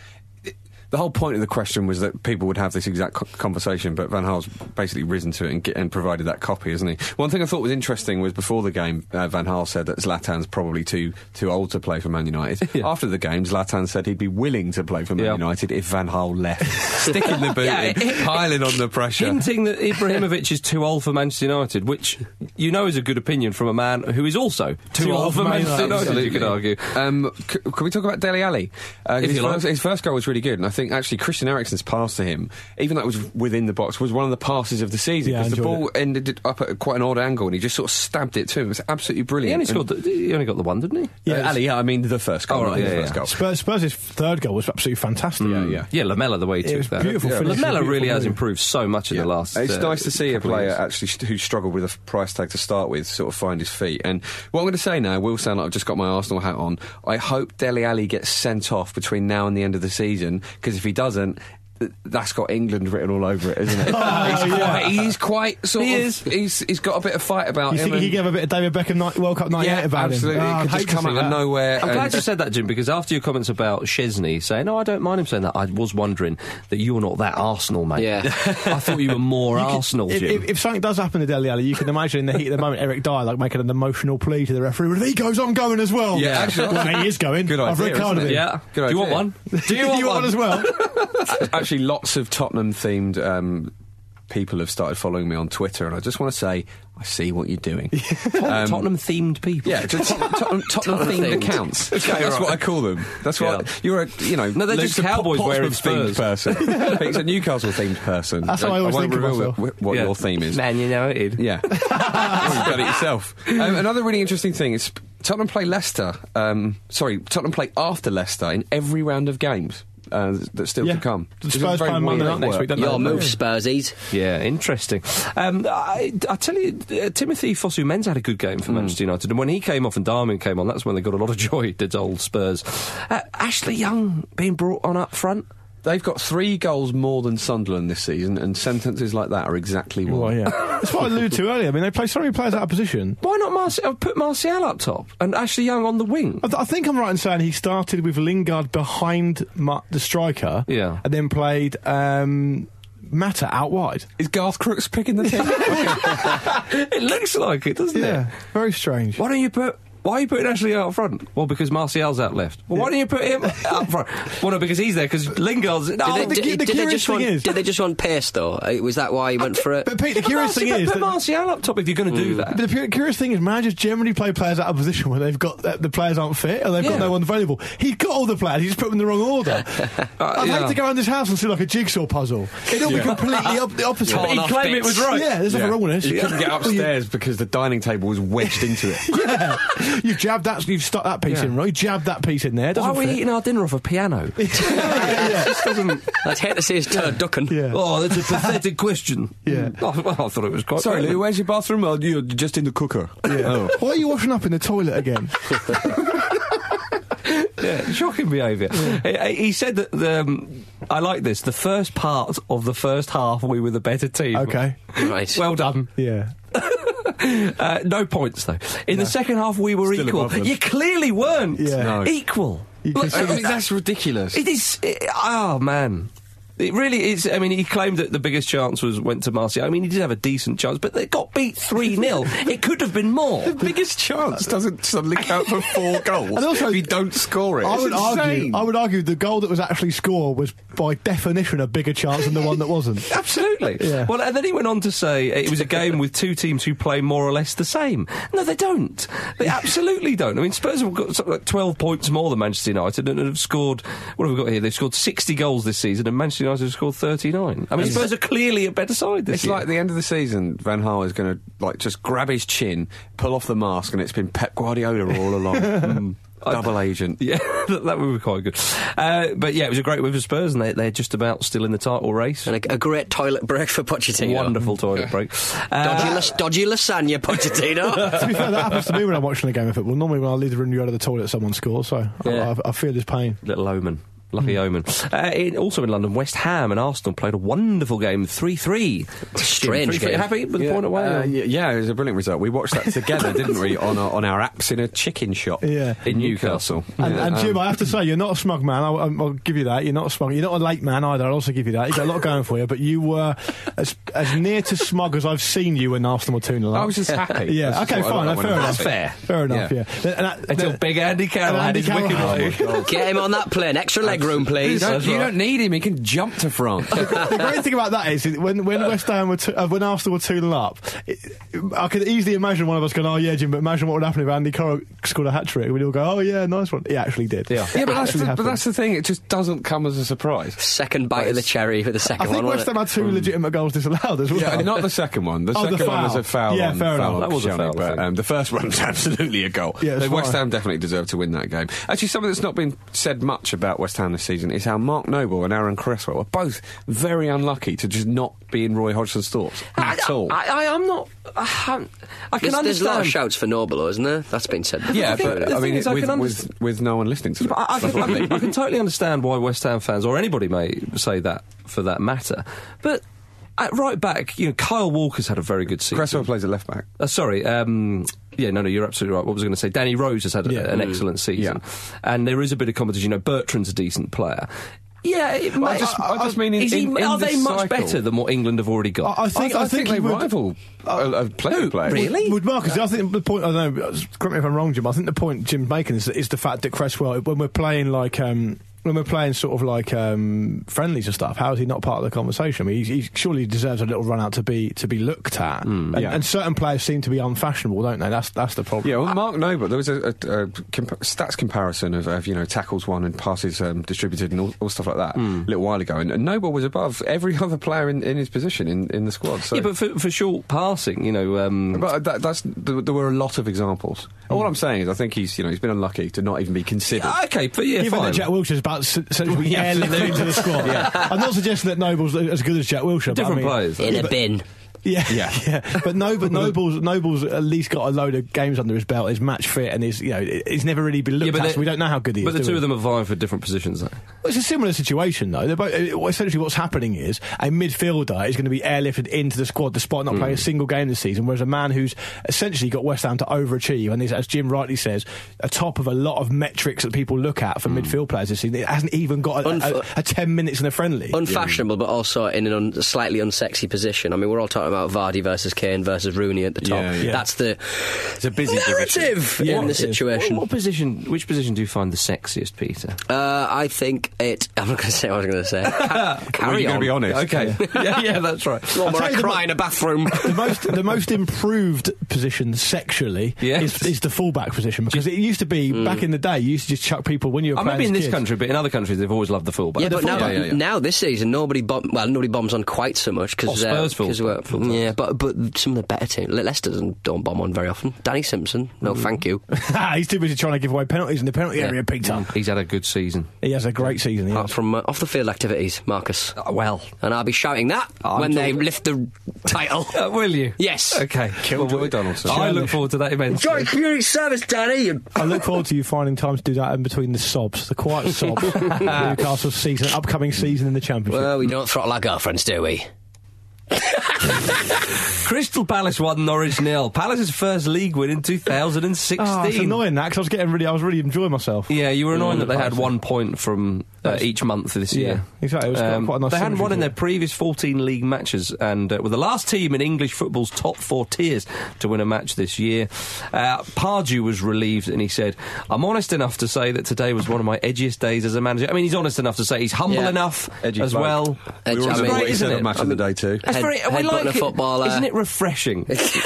the whole point of the question was that people would have this exact conversation, but Van Gaal's basically risen to it and provided that copy, hasn't he? One thing I thought was interesting was before the game, Van Gaal said that Zlatan's probably too old to play for Man United. Yeah. After the game, Zlatan said he'd be willing to play for Man United if Van Gaal left. Sticking the boot in, piling on the pressure. Hinting that Ibrahimovic is too old for Manchester United, which you know is a good opinion from a man who is also too old for Manchester United, you could argue. Can we talk about Dele Alli? His first goal was really good, and I think actually Christian Eriksen's pass to him, even though it was within the box, was one of the passes of the season because the ball ended up at quite an odd angle and he just sort of stabbed it to him. It was absolutely brilliant. He only got the one, didn't he? Yeah, Ali. I mean the first goal. Goal. Spurs' third goal was absolutely fantastic. Yeah, Lamella, the way he took that. Beautiful. Lamella really has improved so much in the last. It's nice to see a player actually who struggled with a price tag to start with sort of find his feet. And what I'm going to say now will sound like I've just got my Arsenal hat on. I hope Dele Alli gets sent off between now and the end of the season, because if he doesn't, that's got England written all over it, isn't it? He's quite sort of. He's got a bit of fight about him. He gave a bit of David Beckham World Cup 98 about absolutely. him. It could just come out of nowhere. I'm glad you said that, Jim, because after your comments about Chesney saying, "Oh, I don't mind him saying that," I was wondering that you're not that Arsenal, mate. Yeah. I thought you were more Arsenal, Jim. If something does happen to Dele Alli, you can imagine in the heat of the moment Eric Dyer making an emotional plea to the referee. If he goes, I'm going as well. Yeah, actually, he is going. Good idea, I've recorded him. Yeah. Do you want one? Do you want one as well? Actually, lots of Tottenham-themed people have started following me on Twitter, and I just want to say, I see what you're doing. Tottenham-themed people? Yeah, just Tottenham-themed accounts. That's what I call them. That's what you're No, they're just Cowboys wearing themed person. He's a Newcastle-themed person. That's how I always think of myself. What your theme is. Man United. Yeah. You've done it yourself. Another really interesting thing is Tottenham play Tottenham play after Leicester in every round of games. That's still to come. Spurs play Monday night next week, don't they? Your move, Spursies. Yeah, interesting. I tell you, Timothy Fosu-Mensah had a good game for Manchester United, and when he came off and Darmian came on, that's when they got a lot of joy, did old Spurs. Ashley Young being brought on up front. They've got 3 goals more than Sunderland this season, and sentences like that are exactly one. Well, yeah. That's what I alluded to earlier. I mean, they play so many players out of position. Why not put Martial up top and Ashley Young on the wing? I think I'm right in saying he started with Lingard behind the striker, and then played Mata out wide. Is Garth Crooks picking the team? It looks like it, doesn't it? Yeah, very strange. Why don't you put Why are you putting Ashley out front? Well, because Martial's out left. Well, why don't you put him up front? Well, no, because he's there, because Lingard's... No, Did they just want pace, though? Was that why he went for it? But Pete, the curious thing is... Put Martial up top if you're going to do that. But the curious thing is, managers generally play players out of position where they've got... the players aren't fit, or they've got no one available. He's got all the players, he just put them in the wrong order. I'd hate to go around this house and see like a jigsaw puzzle. It'll be completely the opposite. But he'd claim it was right. Yeah, there's nothing wrong with this. You couldn't get upstairs because the dining table was wedged into it. Yeah. You've stuck that piece in, right? You jabbed that piece in there. Why are we eating our dinner off a piano? I'd hate to see his turd ducking. Yeah. Oh, that's a pathetic question. Yeah. Oh, well, I thought it was quite... Sorry, Lou, where's your bathroom? Oh, you're just in the cooker. Yeah. Oh. Why are you washing up in the toilet again? Yeah, shocking behaviour. Yeah. He said that I like this. The first part of the first half, we were the better team. Okay, right. Well done. Yeah. No points though. In the second half, we were Still equal. You clearly weren't equal. Look, I mean, that's ridiculous. It is. Oh man. It really is. I mean, he claimed that the biggest chance went to Martial. I mean, he did have a decent chance, but they got beat 3-0. It could have been more. The biggest chance doesn't suddenly count for 4 goals. And also, if you don't score it, I would argue the goal that was actually scored was by definition a bigger chance than the one that wasn't. Absolutely. Yeah. Well, and then he went on to say it was a game with two teams who play more or less the same. No, they don't. They absolutely don't. I mean, Spurs have got something like 12 points more than Manchester United and have scored. What have we got here? They've scored 60 goals this season, and Manchester United have scored 39. I mean, Spurs are clearly a better side this year. It's like the end of the season, Van Gaal is going to just grab his chin, pull off the mask, and it's been Pep Guardiola all along. Double agent. Yeah, that would be quite good. But yeah, it was a great win for Spurs, and they're just about still in the title race. And a great toilet break for Pochettino. Wonderful toilet break. Dodgy lasagna, Pochettino. To be fair, that happens to me when I'm watching a game of football. Normally when I leave the room, you go to the toilet, someone scores, so I feel his pain. Little omen. Lucky omen. Also in London, West Ham and Arsenal played a wonderful game, 3-3. Strange game. Happy with the point away? Yeah, it was a brilliant result. We watched that together, didn't we, on our apps in a chicken shop in Newcastle. And Jim, I have to say, you're not a smug man. I'll give you that. You're not a smug. You're not a late man either. I'll also give you that. You've got a lot going for you, but you were as near to smug as I've seen you when Arsenal were 2-0 up. I was just happy. Yeah, okay, fine. Fair enough. That's fair. Fair enough, yeah. Until Big Andy Carroll had his wicked way. Get him on that plane. Extra leg room, please. You don't need him. He can jump to France. The great thing about that is when West Ham were when Arsenal were 2-0 up, I could easily imagine one of us going, "Oh yeah, Jim," but imagine what would happen if Andy Carroll scored a hat trick. We'd all go, "Oh yeah, nice one." He actually did. Yeah, but that's the thing. It just doesn't come as a surprise. Second bite of the cherry for the second one. I think West Ham had 2 legitimate goals disallowed as well. Yeah, not the second one. The second one was a foul. Yeah, fair enough. That was a foul. But the first one was absolutely a goal. Yeah, West Ham definitely deserved to win that game. Actually, something that's not been said much about West Ham this season is how Mark Noble and Aaron Cresswell were both very unlucky to just not be in Roy Hodgson's thoughts at all. I'm not. I can understand. There's a lot of shouts for Noble, isn't there? That's been said. Yeah, but I mean, with no one listening to it. I can totally understand why West Ham fans, or anybody may say that for that matter, but. At right back, Kyle Walker's had a very good season. Cresswell plays at left back. Sorry, you're absolutely right. What was I going to say? Danny Rose has had an excellent season, and there is a bit of competition. Bertrand's a decent player. Yeah, I just mean are they much better than what England have already got? I think they rival a player. Really? With Marcus, I think the point. I don't know. Correct me if I'm wrong, Jim. I think the point Jim's making is the fact that Cresswell, when we're playing like. When we're playing sort of like friendlies and stuff, how is he not part of the conversation? I mean, he surely deserves a little run out to be looked at. And certain players seem to be unfashionable, don't they? That's the problem. Yeah, well, Mark Noble, there was a stats comparison of tackles won and passes distributed and all stuff like that a little while ago, and Noble was above every other player in his position in the squad. So. Yeah, but for short passing, But there were a lot of examples. All I'm saying is, I think he's been unlucky to not even be considered. Yeah, okay, but fine. That Jack Wilshere's about essentially airlifted into the squad. I'm not suggesting that Noble's as good as Jack Wilshere. Different players. In a bin. Yeah. But Noble's at least got a load of games under his belt. He's match fit, and he's never really been looked at. So we don't know how good he is. But the two of them are vying for different positions, though. Well, it's a similar situation, though. They're both, essentially, what's happening is a midfielder is going to be airlifted into the squad despite not playing a single game this season, whereas a man who's essentially got West Ham to overachieve and is, as Jim rightly says, atop of a lot of metrics that people look at for midfield players this season. It hasn't even got a 10 minutes in a friendly. Unfashionable, but also in a slightly unsexy position. I mean, we're all talking talking about Vardy versus Kane versus Rooney at the top. Yeah. That's the it's a busy narrative in the situation. Which position do you find the sexiest, Peter? I think it. I'm not going to say what I was going to say. Carry on. Going to be honest. Okay. yeah, that's right. I cry in a bathroom. The most improved position sexually is the fullback position, because it used to be back in the day. You used to just chuck people when you were playing. Maybe in this kids. country, but in other countries they've always loved the fullback. Yeah, but now this season nobody bombs on quite so much because Spurs yeah, but some of the better teams, Leicester don't bomb on very often. Danny Simpson, no, thank you. He's too busy trying to give away penalties in the penalty area. Peter, he's had a good season. He has a great season. Apart from off the field activities, Marcus. Well, and I'll be shouting that when they lift the title. Will you? Yes. Okay. Killjoy Donaldson. I look forward to that immensely. Enjoy community service, Danny. I look forward to you finding time to do that in between the sobs, the quiet sobs. Newcastle's upcoming season in the Championship. Well, we don't throttle our girlfriends, do we? Crystal Palace won, Norwich 0. Palace's first league win in 2016. It's annoying that, because I was really enjoying myself. Yeah, you were annoying that they had 1 point from each month this year. Yeah, exactly. It was quite a nice. They hadn't won in their previous 14 league matches, and were the last team in English football's top 4 tiers to win a match this year. Pardew was relieved, and he said, "I'm honest enough to say that today was one of my edgiest days as a manager." I mean, he's honest enough to say he's humble enough as well. We were on what he said at Match of the Day too. We like it. Footballer. Isn't it refreshing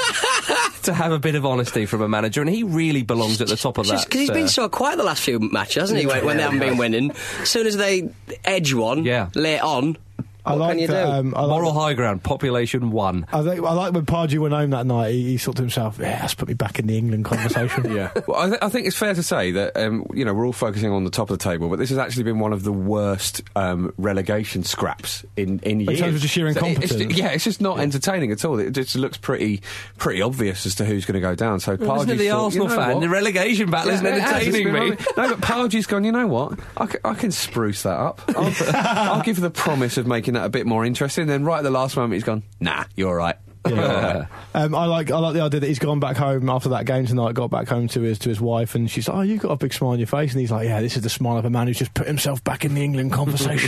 to have a bit of honesty from a manager? And he really belongs at the top of that. Because he's been so quiet the last few matches, hasn't he? When they haven't been winning. As soon as they edge one, late on. What can you do? Moral high ground, population 1. I like when Pardew went home that night, he thought to himself, that's put me back in the England conversation. Yeah. Well, I think it's fair to say that, we're all focusing on the top of the table, but this has actually been one of the worst relegation scraps in years. In terms of just sheer incompetence. It's just not entertaining at all. It just looks pretty obvious as to who's going to go down. So Pardew's isn't it the Arsenal fan? The relegation battle isn't entertaining me. No, but Pardew's gone, you know what? I can spruce that up. I'll give the promise of making that a bit more interesting. Then right at the last moment he's gone, nah, you're all right. Yeah. I like the idea that he's gone back home after that game tonight, got back home to his wife, and she's like, "Oh, you've got a big smile on your face," and he's like, "Yeah, this is the smile of a man who's just put himself back in the England conversation."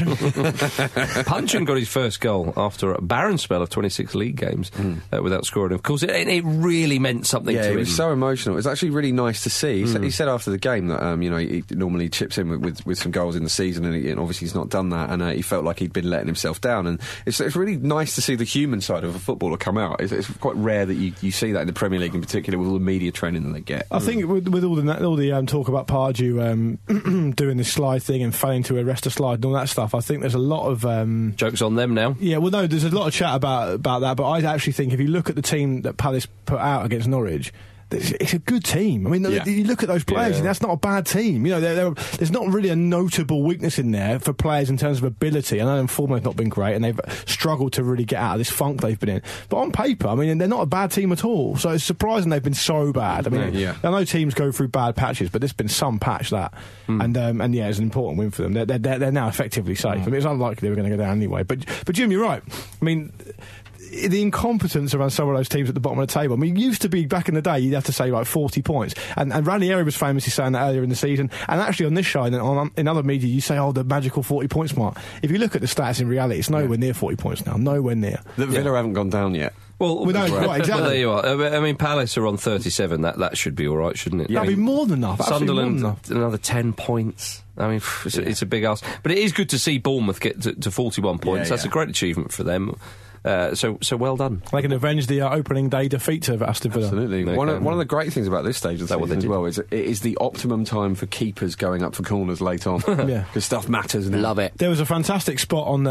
Punchin got his first goal after a barren spell of 26 league games without scoring. Of course, it really meant something to him. It was so emotional. It was actually really nice to see. He said after the game that he normally chips in with some goals in the season, and obviously he's not done that, and he felt like he'd been letting himself down. And it's really nice to see the human side of a footballer come out. It's quite rare that you see that in the Premier League in particular, with all the media training that they get. I think with all the talk about Pardew doing this slide thing and failing to arrest a slide and all that stuff, I think there's a lot of jokes on them now. Yeah, well, no, there's a lot of chat about that, but I actually think if you look at the team that Palace put out against Norwich, it's a good team. I mean, you look at those players, and that's not a bad team. There's not really a notable weakness in there for players in terms of ability. I know their form has not been great, and they've struggled to really get out of this funk they've been in. But on paper, I mean, they're not a bad team at all. So it's surprising they've been so bad. I mean, I know teams go through bad patches, but there's been some patch that, and it's an important win for them. They're now effectively safe. I mean, it's unlikely they were going to go down anyway. But Jim, you're right. I mean, the incompetence around some of those teams at the bottom of the table. I mean, it used to be back in the day, you'd have to say like 40 points. And Ranieri was famously saying that earlier in the season. And actually on this show and in other media, you say, the magical 40 points mark. If you look at the stats in reality, it's nowhere near 40 points now. Nowhere near. That Villa haven't gone down yet. Well, right, exactly. Well, there you are. I mean, Palace are on 37. That should be all right, shouldn't it? That'd be more than enough. Sunderland, another 10 points. I mean, it's a big ask. But it is good to see Bournemouth get to 41 points. That's a great achievement for them. So well done. They can avenge the opening day defeat to Aston Villa. Absolutely. One of the great things about this stage of the season as well is it is the optimum time for keepers going up for corners late on. Because stuff matters now. Love it. There was a fantastic spot on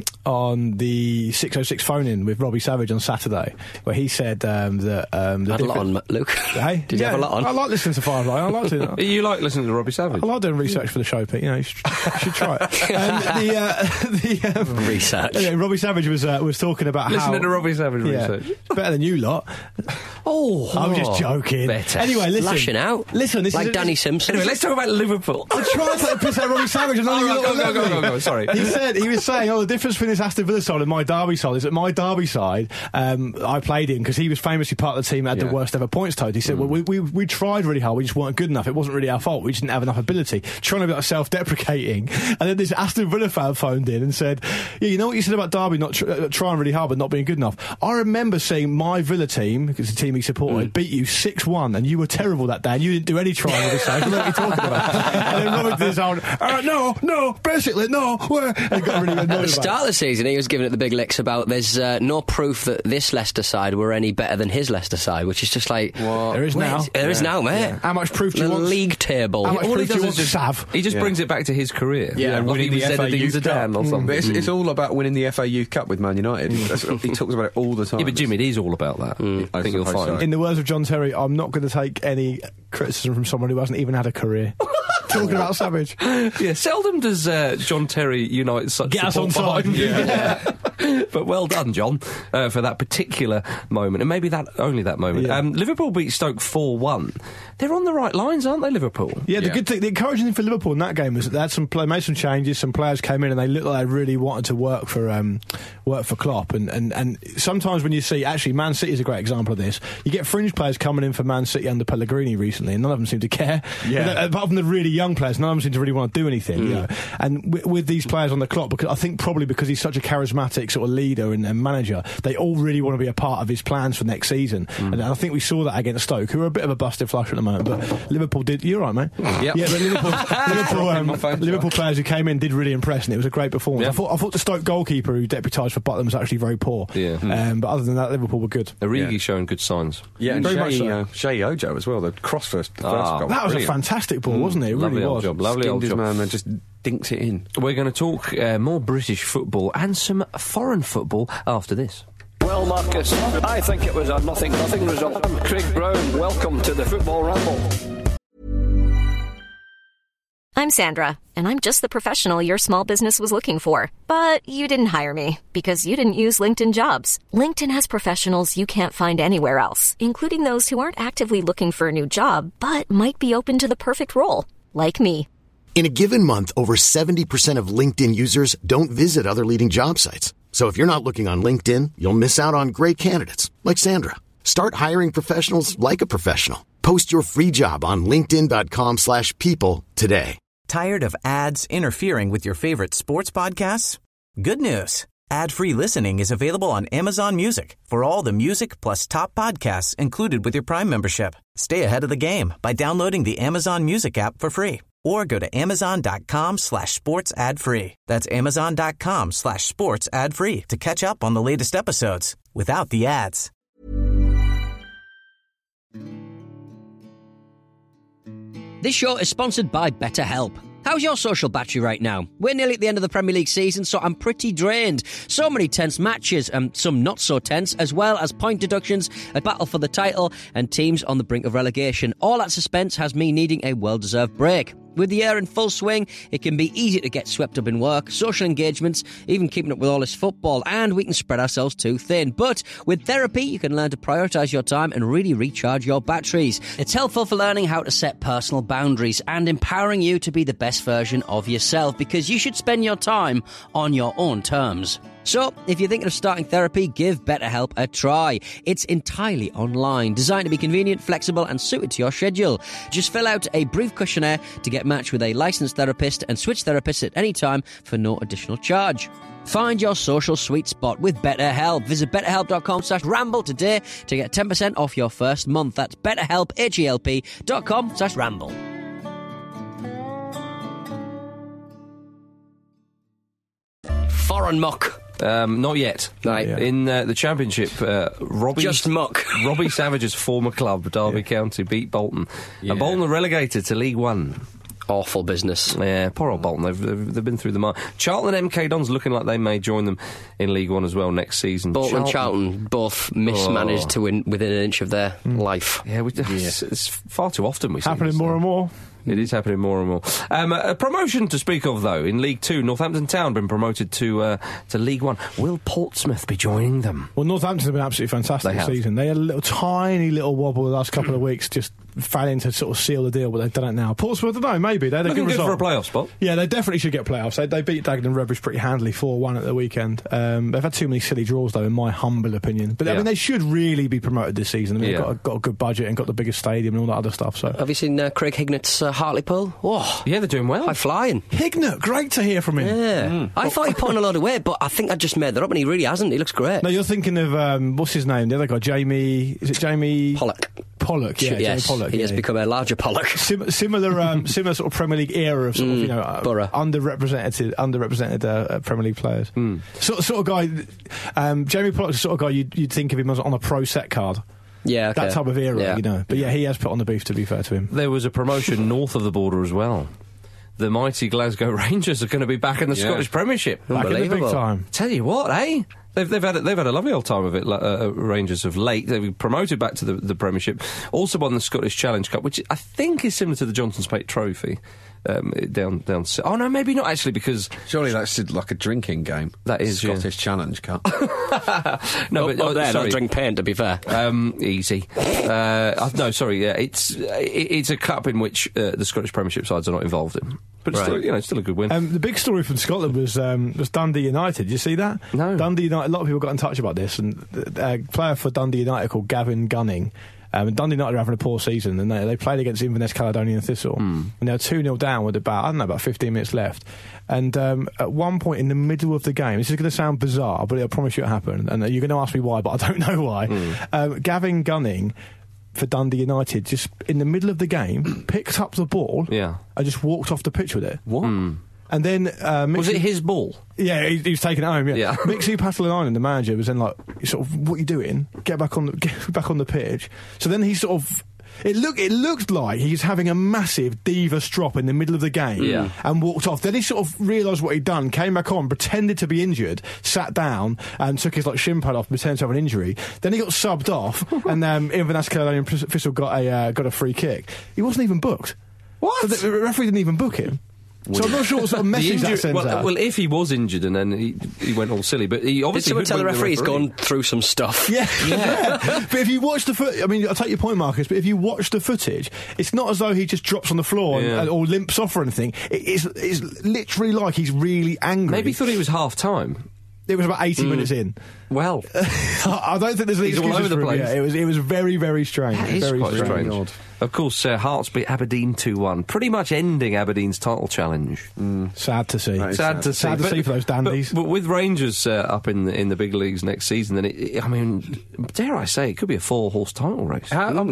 the 606 phone-in with Robbie Savage on Saturday where he said that... had a lot on, Luke. Hey? Did you have a lot on? I like listening to Firefly. I like it. You like listening to Robbie Savage? I like doing research for the show, Pete. You should try it. Research. Robbie Savage was talking about listening to Robbie Savage research. It's better than you lot. I'm just joking. Better. Anyway, listen. Lashing out. Listen, this like is Danny Simpson. Anyway, let's talk about Liverpool. I tried to piss out Robbie Savage and go. Sorry. He was saying, the difference between this Aston Villa side and my Derby side is that my Derby side, I played in because he was famously part of the team that had the worst ever points total. He said, well, we tried really hard, we just weren't good enough. It wasn't really our fault. We just didn't have enough ability. Trying to be like self-deprecating. And then this Aston Villa fan phoned in and said, you know what you said about Derby not trying really really hard but not being good enough. I remember seeing my Villa team, because the team he supported, beat you 6-1, and you were terrible that day, and you didn't do any trying with this. I don't know what you're talking about. And then Robin did his own, no, basically, no, where? And got really annoyed At the start of the season, he was giving it the big licks about there's no proof that this Leicester side were any better than his Leicester side, which is just like... There is now. There is now, mate. Yeah. How much proof do you the want? league table. How much All proof he do you does want, is Sav? He just brings it back to his career. Yeah, when winning he was the FA Zinedine Youth Zidane Cup. or something. But it's all about winning the FA Youth Cup with Man United. He talks about it all the time. Yeah, but Jim, it is all about that. I think you'll find. In the words of John Terry, I'm not going to take any criticism from someone who hasn't even had a career. Talking about Savage. Yeah, seldom does John Terry unite such Get us on support time. behind. But well done, John, for that particular moment, and maybe only that moment. Yeah. Liverpool beat Stoke 4-1. They're on the right lines, aren't they, Liverpool? Yeah, the good thing, the encouraging thing for Liverpool in that game was that they had made some changes. Some players came in and they looked like they really wanted to work for Klopp. And sometimes when you see, actually, Man City is a great example of this. You get fringe players coming in for Man City under Pellegrini recently, and none of them seem to care. Yeah. Apart from the really young players, none of them seem to really want to do anything. You know? And with these players on the Klopp, because I think probably because he's such a charismatic sort of leader and manager, they all really want to be a part of his plans for next season. And I think we saw that against Stoke, who are a bit of a busted flush at the moment, but Liverpool did. You're right, mate. Yep. Yeah, but Liverpool players who came in did really impress, and it was a great performance. Yeah. I thought the Stoke goalkeeper who deputised for Butland was actually very poor. Yeah. But other than that, Liverpool were good. Origi showing good signs. Yeah, and Very much so. Shea Ojo as well. The cross first goal. That was brilliant. a fantastic ball, wasn't it? It Lovely really old was. job. Lovely old job. Man, and just dinks it in. We're going to talk more British football and some foreign football after this. Well, Marcus, I think it was a 0-0 result. I'm Craig Brown. Welcome to the Football Ramble. I'm Sandra, and I'm just the professional your small business was looking for. But you didn't hire me because you didn't use LinkedIn Jobs. LinkedIn has professionals you can't find anywhere else, including those who aren't actively looking for a new job, but might be open to the perfect role, like me. In a given month, over 70% of LinkedIn users don't visit other leading job sites. So if you're not looking on LinkedIn, you'll miss out on great candidates like Sandra. Start hiring professionals like a professional. Post your free job on linkedin.com/people today. Tired of ads interfering with your favorite sports podcasts? Good news. Ad-free listening is available on Amazon Music for all the music plus top podcasts included with your Prime membership. Stay ahead of the game by downloading the Amazon Music app for free or go to amazon.com/sports ad free. That's amazon.com/sports ad free to catch up on the latest episodes without the ads. This show is sponsored by BetterHelp. How's your social battery right now? We're nearly at the end of the Premier League season, so I'm pretty drained. So many tense matches, and some not so tense, as well as point deductions, a battle for the title, and teams on the brink of relegation. All that suspense has me needing a well-deserved break. With the year in full swing, it can be easy to get swept up in work, social engagements, even keeping up with all this football, and we can spread ourselves too thin. But with therapy, you can learn to prioritise your time and really recharge your batteries. It's helpful for learning how to set personal boundaries and empowering you to be the best version of yourself, because you should spend your time on your own terms. So, if you're thinking of starting therapy, give BetterHelp a try. It's entirely online, designed to be convenient, flexible, and suited to your schedule. Just fill out a brief questionnaire to get matched with a licensed therapist and switch therapists at any time for no additional charge. Find your social sweet spot with BetterHelp. Visit betterhelp.com/ramble today to get 10% off your first month. That's BetterHelp, HELP.com/ramble. Foreign muck. Not yet. Right. In the Championship, Robbie Savage's former club, Derby County, beat Bolton. And Bolton are relegated to League One. Awful business. Yeah, poor old Bolton. They've been through the mire. Charlton and MK Dons looking like they may join them in League One as well next season. Bolton and Charlton both mismanaged to win within an inch of their life. Yeah, it's far too often we see happening this, more and more. It is happening more and more. A promotion to speak of, though, in League 2. Northampton Town been promoted to League 1. Will Portsmouth be joining them? Well, Northampton have been absolutely fantastic this season. They had a tiny little wobble the last couple of weeks, just failing to sort of seal the deal, but they've done it now. Portsmouth, I don't know, maybe. They had a good result. For a playoff spot. Yeah, they definitely should get playoffs. They beat Dagenham Redbridge pretty handily 4-1 at the weekend. They've had too many silly draws, though, in my humble opinion. But I mean, they should really be promoted this season. I mean, they've got a good budget and got the biggest stadium and all that other stuff. So, have you seen Craig Hignett's Hartlepool. Oh, yeah, they're doing well. High flying. Hignett, great to hear from him. Yeah. I thought he put on a lot of weight, but I think I just made that up, and he really hasn't. He looks great. No, you're thinking of, what's his name? The other guy, Jamie... Is it Jamie... Pollock, yeah. Yes, Jamie Pollock. he has become a larger Pollock. Similar sort of Premier League era of sort of, underrepresented Premier League players. Sort of guy... Jamie Pollock's the sort of guy you'd think of him as on a pro set card. Yeah, okay. That type of era, But yeah, he has put on the beef, to be fair to him. There was a promotion north of the border as well. The mighty Glasgow Rangers are going to be back in the Scottish Premiership. Back in the big time. Tell you what, eh? They've had a lovely old time of it. Rangers of late. They've been promoted back to the Premiership. Also won the Scottish Challenge Cup, which I think is similar to the Johnson Spate Trophy. Down. Oh no, maybe not actually, because surely that's like a drinking game. That is Scottish Challenge Cup. No, but not drink paint. To be fair, easy. No, sorry. Yeah, it's a cup in which the Scottish Premiership sides are not involved in. But it's still a good win. The big story from Scotland was Dundee United. Did you see that? No. Dundee United. A lot of people got in touch about this, and a player for Dundee United called Gavin Gunning. Dundee United are having a poor season, and they played against Inverness Caledonian Thistle, and they were 2-0 down with about 15 minutes left. And at one point in the middle of the game, this is going to sound bizarre, but I promise you it happened, and you're going to ask me why, but I don't know why. Gavin Gunning for Dundee United, just in the middle of the game, picked up the ball and just walked off the pitch with it. What? And then was it his ball? Yeah, he was taking it home. Yeah. Mixie Paatelainen, the manager, was then like, sort of, "What are you doing? Get back on the pitch." So then he sort of. It looked like he was having a massive diva drop in the middle of the game and walked off. Then he sort of realised what he'd done, came back on, pretended to be injured, sat down and took his shin pad off, pretended to have an injury. Then he got subbed off, and Inverness Caledonian Thistle got a free kick. He wasn't even booked. What? So the referee didn't even book him. So I'm not sure what sort of message that sends out. Well, if he was injured and then he went all silly, but he obviously... Did someone tell the referee he's gone through some stuff? Yeah. But if you watch the footage... I mean, I'll take your point, Marcus, but if you watch the footage, it's not as though he just drops on the floor or limps off or anything. It's literally like he's really angry. Maybe he thought it was half-time. It was about 80 minutes in. Well... I don't think there's any excuses all over the place. It was very, very strange. That is quite strange. Of course, Hearts beat Aberdeen 2-1, pretty much ending Aberdeen's title challenge. Sad to see. Sad to see for those dandies. But with Rangers up in the big leagues next season, then dare I say, it could be a 4-horse title race.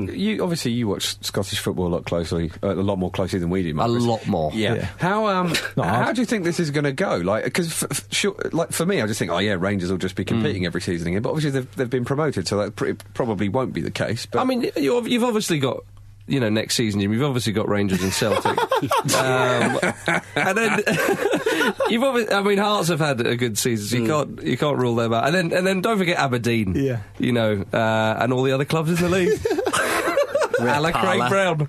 You watch Scottish football a lot more closely than we do, Marcus. A lot more. Yeah. How do you think this is going to go? Because for me, I just think, Rangers will just be competing every season again. But obviously they've been promoted, so that probably won't be the case. But I mean, you've obviously got. Next season, you've obviously got Rangers and Celtic. And then you've obviously, Hearts have had a good season, so you can't rule them out. And then don't forget Aberdeen. Yeah. And all the other clubs in the league. A la Craig Brown.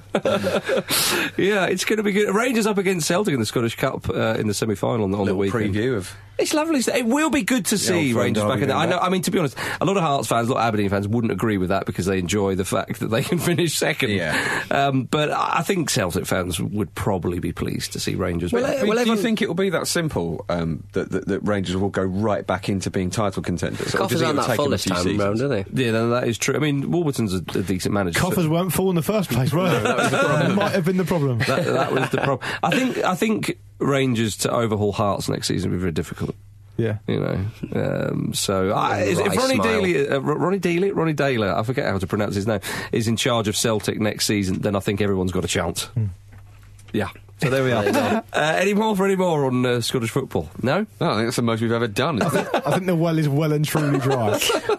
Yeah, it's going to be good. Rangers up against Celtic in the Scottish Cup in the semi-final on the weekend. Preview of. It's lovely. It will be good to see Rangers back in there. I know. I mean, to be honest, a lot of Hearts fans, a lot of Aberdeen fans wouldn't agree with that because they enjoy the fact that they can finish second. Yeah. But I think Celtic fans would probably be pleased to see Rangers. Do you think it will be that simple that Rangers will go right back into being title contenders? Coffers aren't that full this time round, are they? Yeah, no, that is true. I mean, Warburton's a decent manager. Coffers weren't full in the first place, right? That was the problem. That might have been the problem. That was the problem. I think Rangers to overhaul Hearts next season would be very difficult. Yeah. So if Ronnie Daly, I forget how to pronounce his name, is in charge of Celtic next season, then I think everyone's got a chance. Yeah. So there we are. Any more on Scottish football? No? No, I think that's the most we've ever done. I think the well is well and truly dry.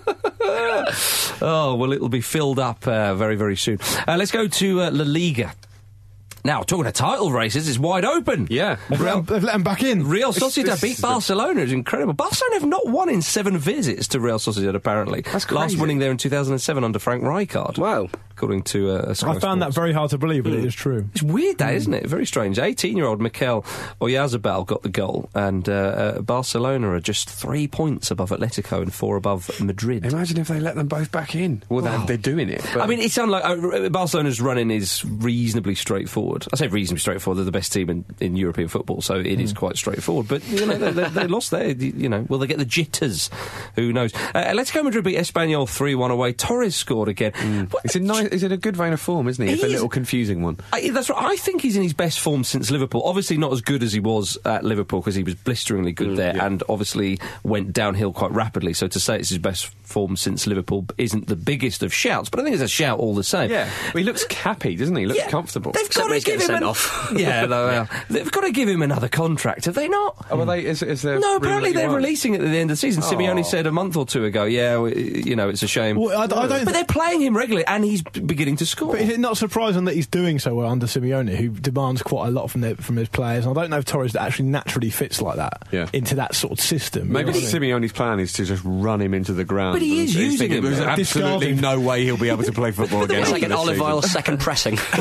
Oh, well, it'll be filled up very, very soon. Let's go to La Liga. Now, talking of title races, it's wide open. Yeah. They've let them back in. Real Sociedad beat Barcelona. It's incredible. Barcelona have not won in 7 visits to Real Sociedad, apparently. That's crazy. Last winning there in 2007 under Frank Rijkaard. Wow. According to Sky I found that very hard to believe, but it is true. It's weird, that, isn't it? Very strange. 18-year-old Mikel Oyarzabal got the goal, and Barcelona are just 3 points above Atletico and 4 above Madrid. Imagine if they let them both back in. Well, they're doing it. But I mean, it sounds like Barcelona's running is reasonably straightforward. straightforward. I say reasonably straightforward. They're the best team in European football, so it is quite straightforward. But they lost there. Will they get the jitters? Who knows? Atletico Madrid beat Espanyol 3-1 away. Torres scored again. It's in a good vein of form, isn't he? It's a little confusing one. That's right. I think he's in his best form since Liverpool. Obviously not as good as he was at Liverpool because he was blisteringly good there and obviously went downhill quite rapidly. So to say it's his best form since Liverpool isn't the biggest of shouts, but I think it's a shout all the same. Yeah, well, he looks happy, doesn't he? He looks comfortable. They've got to give him off. They've got to give him another contract, have they not? Oh, is there no, apparently they're releasing it at the end of the season. Simeone said a month or two ago, it's a shame. Well, I don't but they're playing him regularly and he's beginning to score. But is it not surprising that he's doing so well under Simeone, who demands quite a lot from his players? And I don't know if Torres actually naturally fits like that into that sort of system. Maybe Simeone's plan is to just run him into the ground. But he is using him. There's absolutely no way he'll be able to play football again. It's like an olive oil second pressing. But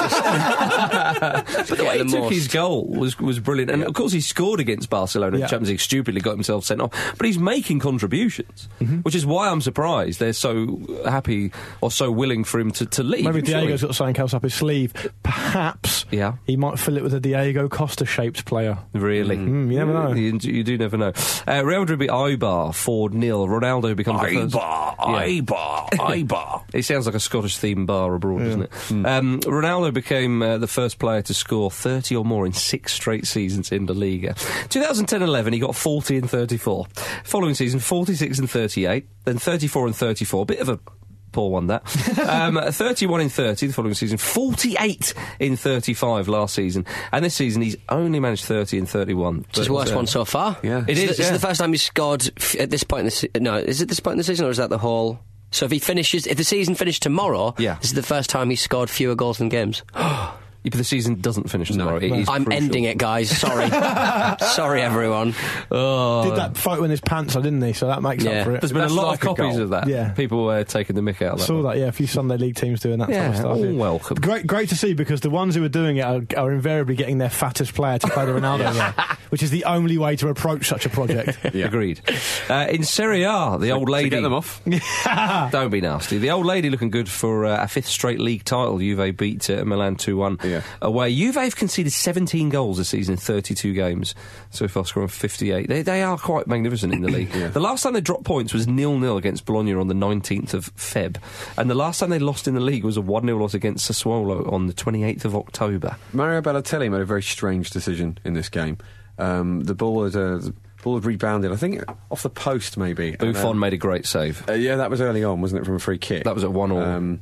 the way he took his goal was brilliant. And of course he scored against Barcelona in the Champions League, stupidly got himself sent off. But he's making contributions, which is why I'm surprised they're so happy or so willing for him to leave. Maybe Diego's got something else up his sleeve. Perhaps he might fill it with a Diego Costa-shaped player. Really? You never know. You do never know. Real Madrid beat Eibar 4-0. Ronaldo becomes the first... Eibar. It sounds like a Scottish-themed bar abroad, doesn't it? Ronaldo became the first player to score 30 or more in 6 straight seasons in La Liga. 2010-11, he got 40 and 34. Following season, 46 and 38, then 34 and 34. Bit of a poor one, that. 31 in 30 the following season, 48 in 35 last season, and this season he's only managed 30 and 31. It's his worst one so far. Yeah, it is. Is it the first time he's scored at this point in the No, is it this point in the season, or is that the whole... So if the season finished tomorrow, this is the first time he's scored fewer goals than games. But the season doesn't finish tomorrow. I'm crucial. Ending it, guys. Sorry. Sorry, everyone. Did that photo in his pants, didn't he? So that makes up for it. There's been a lot of copies of that. Yeah. People taking the mick out of that. Saw that, a few Sunday League teams doing that type of stuff. All welcome. Great to see, because the ones who are doing it are invariably getting their fattest player to play the Ronaldo game, which is the only way to approach such a project. Agreed. In Serie A, the old lady... To get them off. Don't be nasty. The old lady looking good for a 5th straight league title. Juve beat Milan 2-1 away. Juve have conceded 17 goals this season in 32 games so far, scoring 58. They are quite magnificent in the league. The last time they dropped points was 0-0 against Bologna on the 19th of Feb, and the last time they lost in the league was a 1-0 loss against Sassuolo on the 28th of October. Mario Balotelli made a very strange decision in this game. The ball had rebounded, I think, off the post maybe. Buffon made a great save. That was early on, wasn't it, from a free kick? That was at 1-1.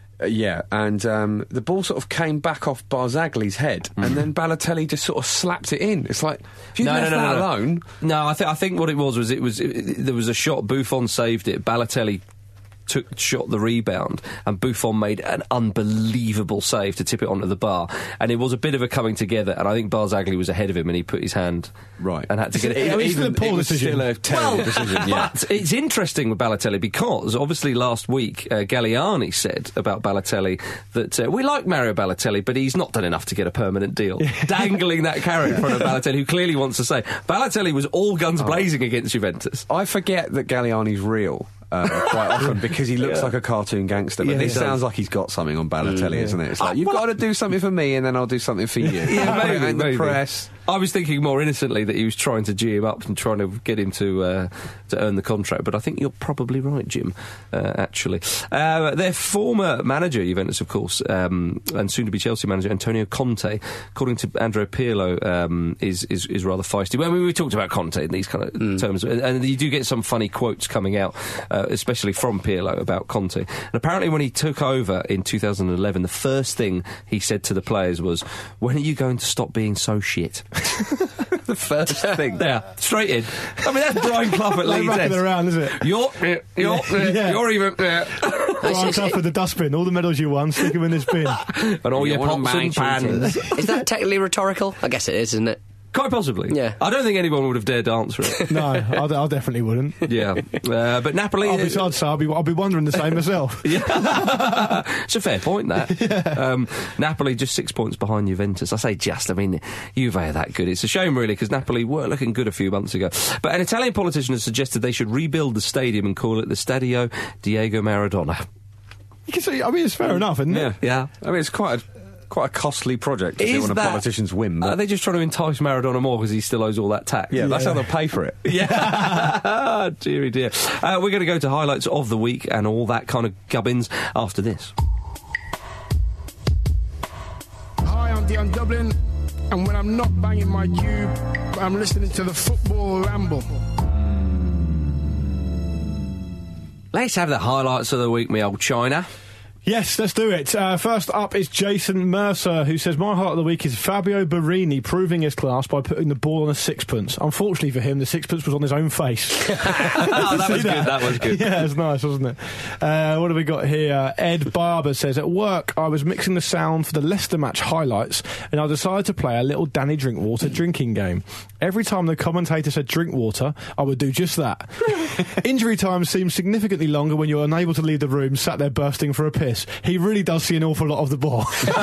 The ball sort of came back off Barzagli's head, and then Balotelli just sort of slapped it in. It's like, if you left that alone... No, I think what it was there was a shot, Buffon saved it, Balotelli shot the rebound, and Buffon made an unbelievable save to tip it onto the bar, and it was a bit of a coming together, and I think Barzagli was ahead of him and he put his hand and had to get it. It was still a terrible decision. But it's interesting with Balotelli, because obviously last week Galliani said about Balotelli that we like Mario Balotelli, but he's not done enough to get a permanent deal. Dangling that carrot in front of Balotelli, who clearly wants to say Balotelli was all guns blazing against Juventus. I forget that Galliani's real. Quite often, because he looks like a cartoon gangster, but this sounds like he's got something on Balotelli, isn't it? It's like, you've got to do something for me and then I'll do something for you. Maybe. The press. I was thinking more innocently that he was trying to G him up and trying to get him to earn the contract, but I think you're probably right, Jim, actually. Their former manager, Juventus, of course, and soon-to-be Chelsea manager, Antonio Conte, according to Andrea Pirlo, is rather feisty. Well, we talked about Conte in these kind of terms, and you do get some funny quotes coming out, especially from Pirlo, about Conte. And apparently when he took over in 2011, the first thing he said to the players was, when are you going to stop being so shit? The first thing. Yeah, straight in. I mean, that's Brian Clough at Leeds. Wrapping around, is it? You're even... Brian Clough with the dustbin. All the medals you won, stick them in this bin. And all your pots and pans. Is that technically rhetorical? I guess it is, isn't it? Quite possibly. Yeah. I don't think anyone would have dared to answer it. No, I definitely wouldn't. Yeah. But Napoli... I'll be wondering the same myself. Yeah. It's a fair point, that. Yeah. Napoli just 6 points behind Juventus. I say just, I mean, Juve are that good. It's a shame, really, because Napoli were looking good a few months ago. But an Italian politician has suggested they should rebuild the stadium and call it the Stadio Diego Maradona. You can see, I mean, it's fair enough, isn't it? Yeah. I mean, it's quite quite a costly project to do when a politician's whim. Are they just trying to entice Maradona more because he still owes all that tax? Yeah, that's how they'll pay for it. Yeah. Deary dear. We're going to go to highlights of the week and all that kind of gubbins after this. Hi, I'm Dion Dublin, and when I'm not banging my tube, I'm listening to the Football Ramble. Let's have the highlights of the week, me old China. Yes, let's do it. First up is Jason Mercer, who says, my highlight of the week is Fabio Barini proving his class by putting the ball on a sixpence. Unfortunately for him, the sixpence was on his own face. That was good. Yeah, it's nice, wasn't it? What have we got here? Ed Barber says, at work, I was mixing the sound for the Leicester match highlights, and I decided to play a little Danny Drinkwater drinking game. Every time the commentator said drink water, I would do just that. Injury time seems significantly longer when you're unable to leave the room, sat there bursting for a piss. He really does see an awful lot of the ball. Oh,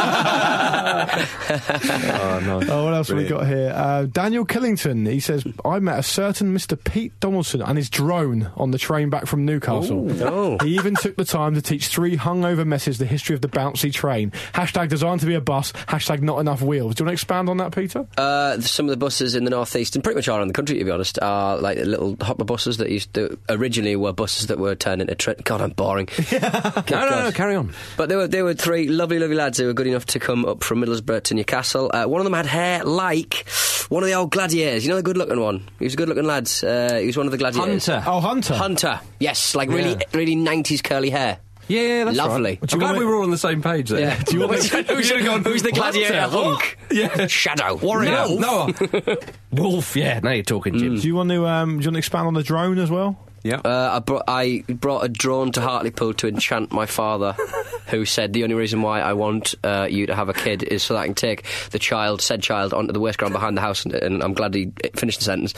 nice. Oh, what else have we got here? Daniel Killington, he says, I met a certain Mr. Pete Donaldson and his drone on the train back from Newcastle. Ooh. He even took the time to teach 3 hungover messes the history of the bouncy train. # designed to be a bus, # not enough wheels. Do you want to expand on that, Peter? Some of the buses in the northeast, and pretty much all around the country, to be honest, are like little hopper buses that originally were buses that were turned into God, I'm boring. No, carry on. But there were 3 lovely lads who were good enough to come up from Middlesbrough to Newcastle. One of them had hair like one of the old gladiators. You know the good-looking one? He was a good-looking lad. He was one of the gladiators. Hunter. Oh, Hunter. Hunter. Yes, like really 90s curly hair. Yeah, that's lovely. Right. I'm glad we were all on the same page there. Yeah. Do you want who's the gladiator hunk? Yeah. Shadow. Warrior. No. Wolf, yeah. Now you're talking, Jim. Do you want to expand on the drone as well? Yeah. I brought a drone to Hartlepool to enchant my father, who said the only reason why I want you to have a kid is so that I can take said child, onto the waste ground behind the house, and I'm glad he finished the sentence,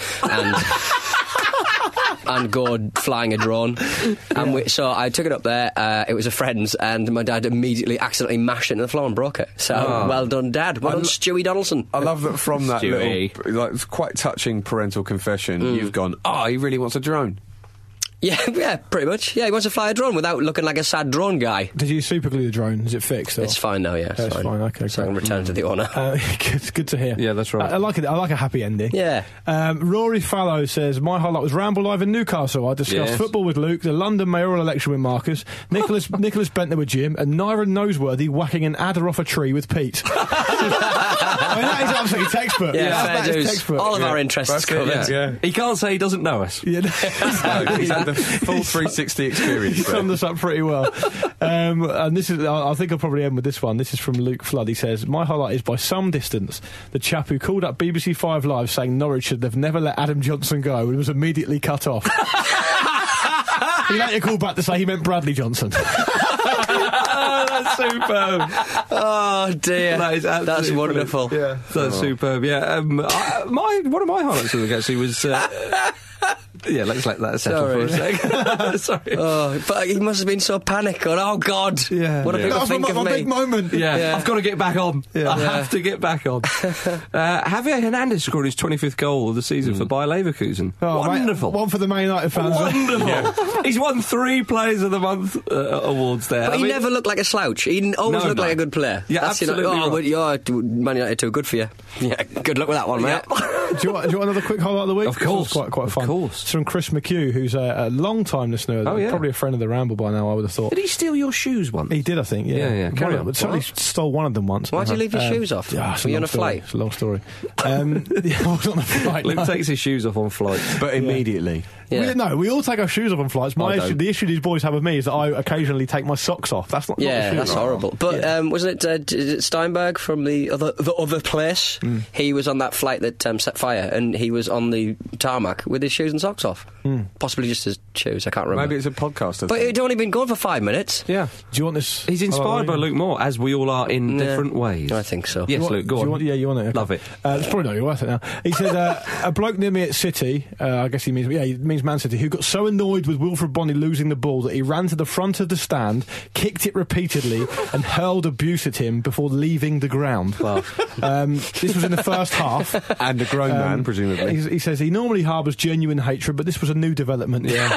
and go flying a drone. And so I took it up there. It was a friend's, and my dad immediately accidentally mashed it into the floor and broke it. So well done, Dad. Well done, Stewie Donaldson. I love that from that little, quite touching parental confession, you've gone, he really wants a drone. Yeah, pretty much. Yeah, he wants to fly a drone without looking like a sad drone guy. Did you superglue the drone? Is it fixed? Or? It's fine now, yeah. It's fine. Okay, so I can return it to the owner. Good to hear. Yeah, that's right. I like it. I like a happy ending. Yeah. Rory Fallow says, my highlight was Ramble Live in Newcastle. I discussed football with Luke, the London mayoral election with Marcus, Nicholas Bentner with Jim, and Nyron Noseworthy whacking an adder off a tree with Pete. I mean, that is absolutely textbook. Yeah, that is textbook. All of our interests covered. Yeah. He can't say he doesn't know us. Yeah. He's had the full 360 experience. He summed us up pretty well. And this is, I think I'll probably end with this one. This is from Luke Flood. He says, my highlight is by some distance the chap who called up BBC 5 Live saying Norwich should have never let Adam Johnson go and was immediately cut off. He later called back to say he meant Bradley Johnson. That's superb. Oh dear, that's wonderful. Yeah, that's superb. Yeah, one of my highlights of the week actually was. Yeah, let's let that settle for a sec. Sorry. But he must have been so panicked. Oh God! Yeah, what do people think of me? That was my big moment. Yeah, I've got to get back on. I have to get back on. Javier Hernandez scored his 25th goal of the season for Bayer Leverkusen. Wonderful. One for the Man United fans. Wonderful. He's won 3 Players of the Month awards there. But he never looked like a slouch. He always looked like a good player. Yeah, that's absolutely. But Man United too good for you. Yeah, good luck with that one, mate. Do you want another quick highlight of the week? Of course. Quite fun. Of course. It's from Chris McHugh, who's a long-time listener. Probably a friend of the Ramble by now, I would have thought. Did he steal your shoes once? He did, I think, yeah. Carry on. But somebody stole one of them once. Why'd you leave your shoes off? Were you on a flight? It's a long story. I was on a flight. Luke takes his shoes off on flights. But immediately. Yeah. We all take our shoes off on flights. The issue these boys have with me is that I occasionally take my socks off. That's not that's horrible. But wasn't it Steinberg from the other place? He was on that flight that set fire, and he was on the tarmac with his shoes and socks off. Possibly just his shoes, I can't remember. Maybe it's a podcast. But it'd only been gone for 5 minutes. Yeah. Do you want this? He's inspired by Luke Moore, as we all are in different ways. I think so. Yes, Luke, go on. You want it? Okay. Love it. It's probably not worth it now. He said, a bloke near me at City, I guess he means Man City, who got so annoyed with Wilfred Bonney losing the ball that he ran to the front of the stand, kicked it repeatedly, and hurled abuse at him before leaving the ground. Well, this was in the first half. And a grown man, presumably. He says he normally harbours genuine hatred, but this was a new development. Yeah.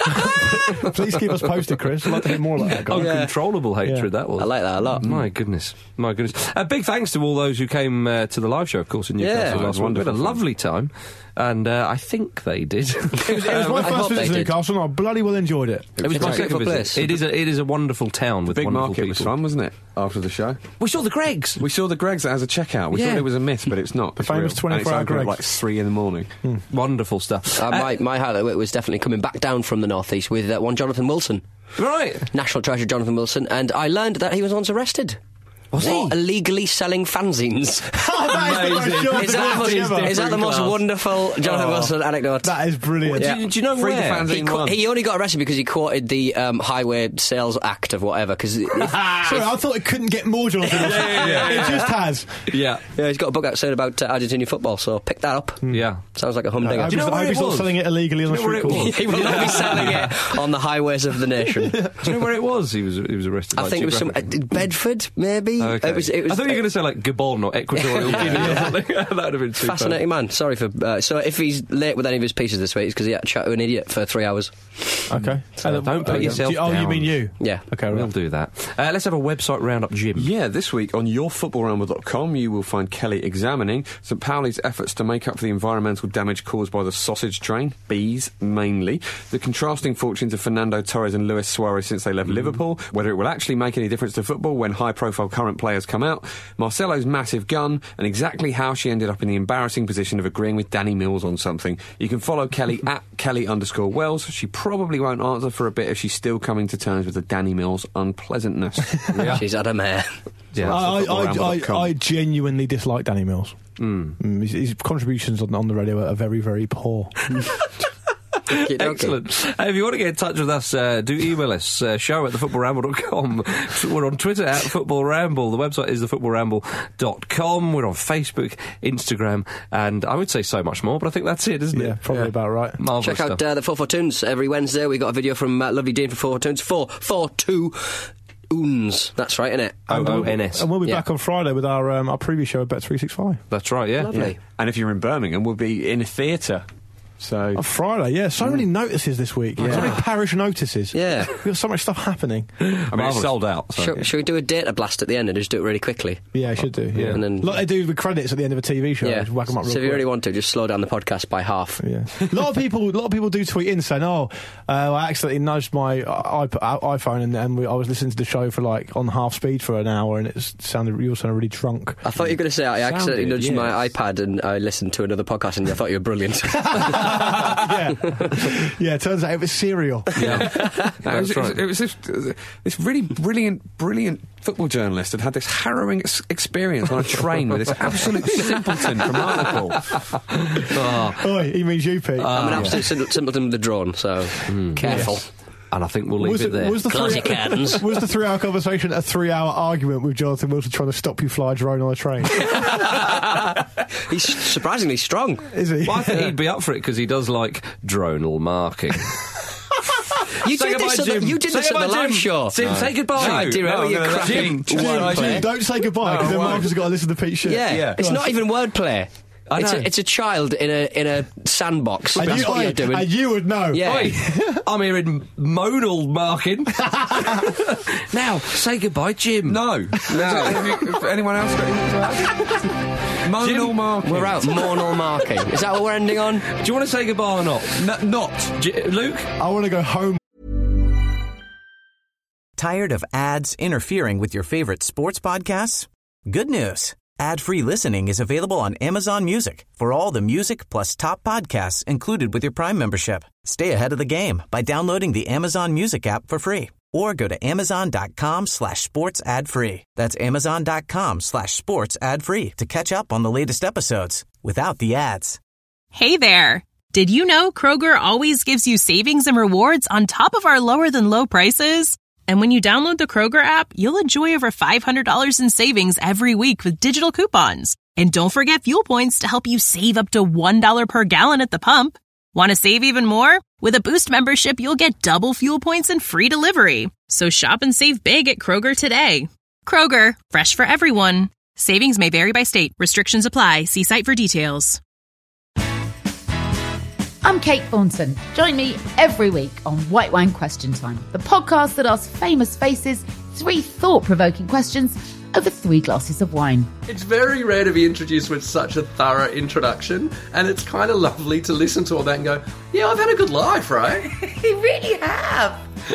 Please keep us posted, Chris. I'd like to hear more about that guy. Uncontrollable hatred, that was. I like that a lot. My goodness. Big thanks to all those who came to the live show, of course, in Newcastle last week. We had a lovely time. And I think they did. It was my first visit to Newcastle, and I bloody well enjoyed it. It was my second visit. It is a wonderful town with big wonderful market people. was fun, wasn't it? After the show, we saw the Greggs. We saw the Greggs as a checkout. We thought it was a myth, but it's not. The famous 24-hour Greggs. Like 3 a.m. Wonderful stuff. My highlight of it was definitely coming back down from the northeast with one Jonathan Wilson. Right. National treasure Jonathan Wilson, and I learned that he was once arrested. Was he? Illegally selling fanzines. Is that the most wonderful Jonathan Wilson anecdote? That is brilliant. Do you know where? He only got arrested because he quoted the Highway Sales Act of whatever. Sorry, I thought it couldn't get more Jonathan Wilson. It just has. Yeah, he's got a book out saying about Argentinian football, so pick that up. Yeah. Sounds like a humdinger. Do you know where he's not selling it illegally on the street corner? He will not be selling it on the highways of the nation. Do you know where it was? He was arrested. I think it was some Bedford, maybe. Okay. It was, I thought you were going to say like Gabon or Equatorial Guinea or something. That would have been too fascinating man. Sorry for. So if he's late with any of his pieces this week, it's because he had to chat to an idiot for 3 hours. Okay. Don't put yourself down. Oh, you mean you? Yeah. Okay, we'll do that. Let's have a website roundup, Jim. Yeah, this week on yourfootballramble.com you will find Kelly examining St Pauli's efforts to make up for the environmental damage caused by the sausage train, bees mainly, the contrasting fortunes of Fernando Torres and Luis Suarez since they left Liverpool, whether it will actually make any difference to football when high-profile current players come out, Marcelo's massive gun, and exactly how she ended up in the embarrassing position of agreeing with Danny Mills on something. You can follow Kelly at Kelly_Wells. She probably won't answer for a bit if she's still coming to terms with the Danny Mills unpleasantness. She's had a mare. Yeah. I genuinely dislike Danny Mills. His contributions on the radio are very, very poor. Excellent. If you want to get in touch with us, do email us, show at thefootballramble.com. We're on Twitter at footballramble. The website is thefootballramble.com. We're on Facebook, Instagram, and I would say so much more, but I think that's it, isn't it? Yeah, probably about right. Marvellous Check out the 442 Tunes every Wednesday. We got a video from lovely Dean for 442 Tunes. 442 Oons. That's right, isn't it? O-O-N-S. And we'll be back on Friday with our preview show at Bet365. That's right, yeah. Lovely. Yeah. And if you're in Birmingham, we'll be in a theatre. So on Friday, so many notices this week. So many parish notices. Yeah. We've got so much stuff happening. I mean, it's sold out. So. Should we do a data blast at the end and just do it really quickly? Yeah, I should do. Yeah. And then, like they do with credits at the end of a TV show. Yeah. Just whack them up real so if you quick. really want to, just slow down the podcast by half. Yeah. A lot of people do tweet in saying, I accidentally nudged my iPhone and I was listening to the show for like on half speed for an hour and you sounded really drunk. I thought you were going to say I accidentally nudged my iPad and I listened to another podcast and I thought you were brilliant. Yeah, it turns out it was cereal. Yeah. It was this really brilliant football journalist had this harrowing experience on a train with this absolute simpleton from Liverpool. Oi, he means you, Pete. I'm an absolute simpleton with the drone, so careful. Yes. And I think we'll leave it there. Close your curtains. Was the 3-hour conversation a 3-hour argument with Jonathan Wilson trying to stop you fly a drone on a train? He's surprisingly strong. Is he? Well, I think he'd be up for it because he does like dronal marking. You did this at the live show. Tim, say goodbye. Do you remember your cracking wordplay? Don't say goodbye because then Mark has got to listen to Pete's shit. Yeah, it's not even wordplay. It's a child in a sandbox. That's what you're doing. And you would know. Yeah. Oi, I'm hearing modal marking. Now, say goodbye, Jim. No. Have anyone else got anything to add? Modal marking. We're out. Monal marking. Is that what we're ending on? Do you want to say goodbye or not? Not. Luke? I want to go home. Tired of ads interfering with your favorite sports podcasts? Good news. Ad-free listening is available on Amazon Music for all the music plus top podcasts included with your Prime membership. Stay ahead of the game by downloading the Amazon Music app for free or go to amazon.com/sports ad free. That's amazon.com/sports ad free to catch up on the latest episodes without the ads. Hey there. Did you know Kroger always gives you savings and rewards on top of our lower than low prices? And when you download the Kroger app, you'll enjoy over $500 in savings every week with digital coupons. And don't forget fuel points to help you save up to $1 per gallon at the pump. Want to save even more? With a Boost membership, you'll get double fuel points and free delivery. So shop and save big at Kroger today. Kroger, fresh for everyone. Savings may vary by state. Restrictions apply. See site for details. I'm Kate Thornton. Join me every week on White Wine Question Time, the podcast that asks famous faces 3 thought-provoking questions over 3 glasses of wine. It's very rare to be introduced with such a thorough introduction, and it's kind of lovely to listen to all that and go, yeah, I've had a good life, right? You really have.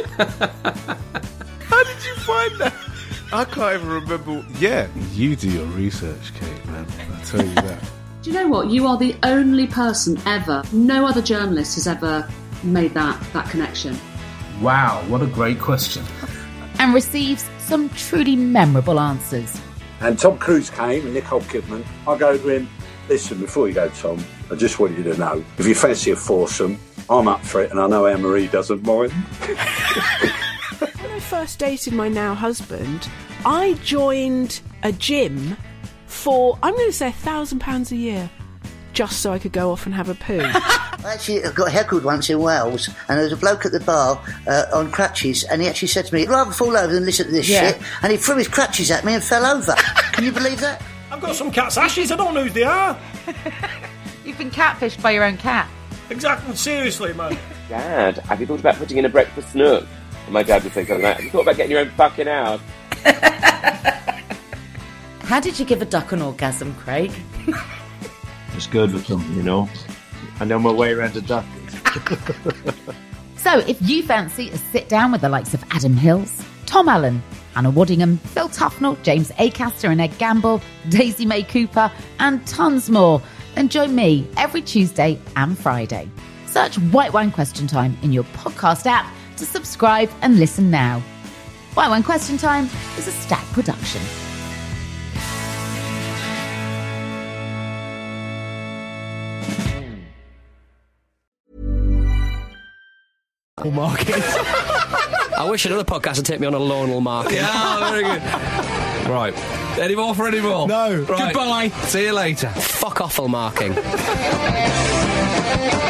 How did you find that? I can't even remember. Yeah, you do your research, Kate, man. I'll tell you that. Do you know what? You are the only person ever, no other journalist has ever made that connection. Wow, what a great question. And receives some truly memorable answers. And Tom Cruise came and Nicole Kidman. I go to him, listen, before you go, Tom, I just want you to know, if you fancy a foursome, I'm up for it, and I know Anne-Marie doesn't mind. When I first dated my now husband, I joined a gym for, I'm going to say £1,000 a year, just so I could go off and have a poo. I actually got heckled once in Wales, and there was a bloke at the bar on crutches, and he actually said to me, I'd rather fall over than listen to this shit, and he threw his crutches at me and fell over. Can you believe that? I've got some cat's ashes, I don't know who they are. You've been catfished by your own cat. Exactly, seriously, man. Dad, have you thought about putting in a breakfast nook? And my dad would say something like that. Have you thought about getting your own fucking house? How did you give a duck an orgasm, Craig? It's good with them, you know. I know my way around a duck. So if you fancy a sit down with the likes of Adam Hills, Tom Allen, Anna Waddingham, Phil Tufnell, James Acaster and Ed Gamble, Daisy May Cooper and tons more, then join me every Tuesday and Friday. Search White Wine Question Time in your podcast app to subscribe and listen now. White Wine Question Time is a Stack production. Market. I wish another podcast would take me on a lawnal market. Yeah, very good. Right. Any more for any more? No. Right. Goodbye. See you later. Fuck offal marking.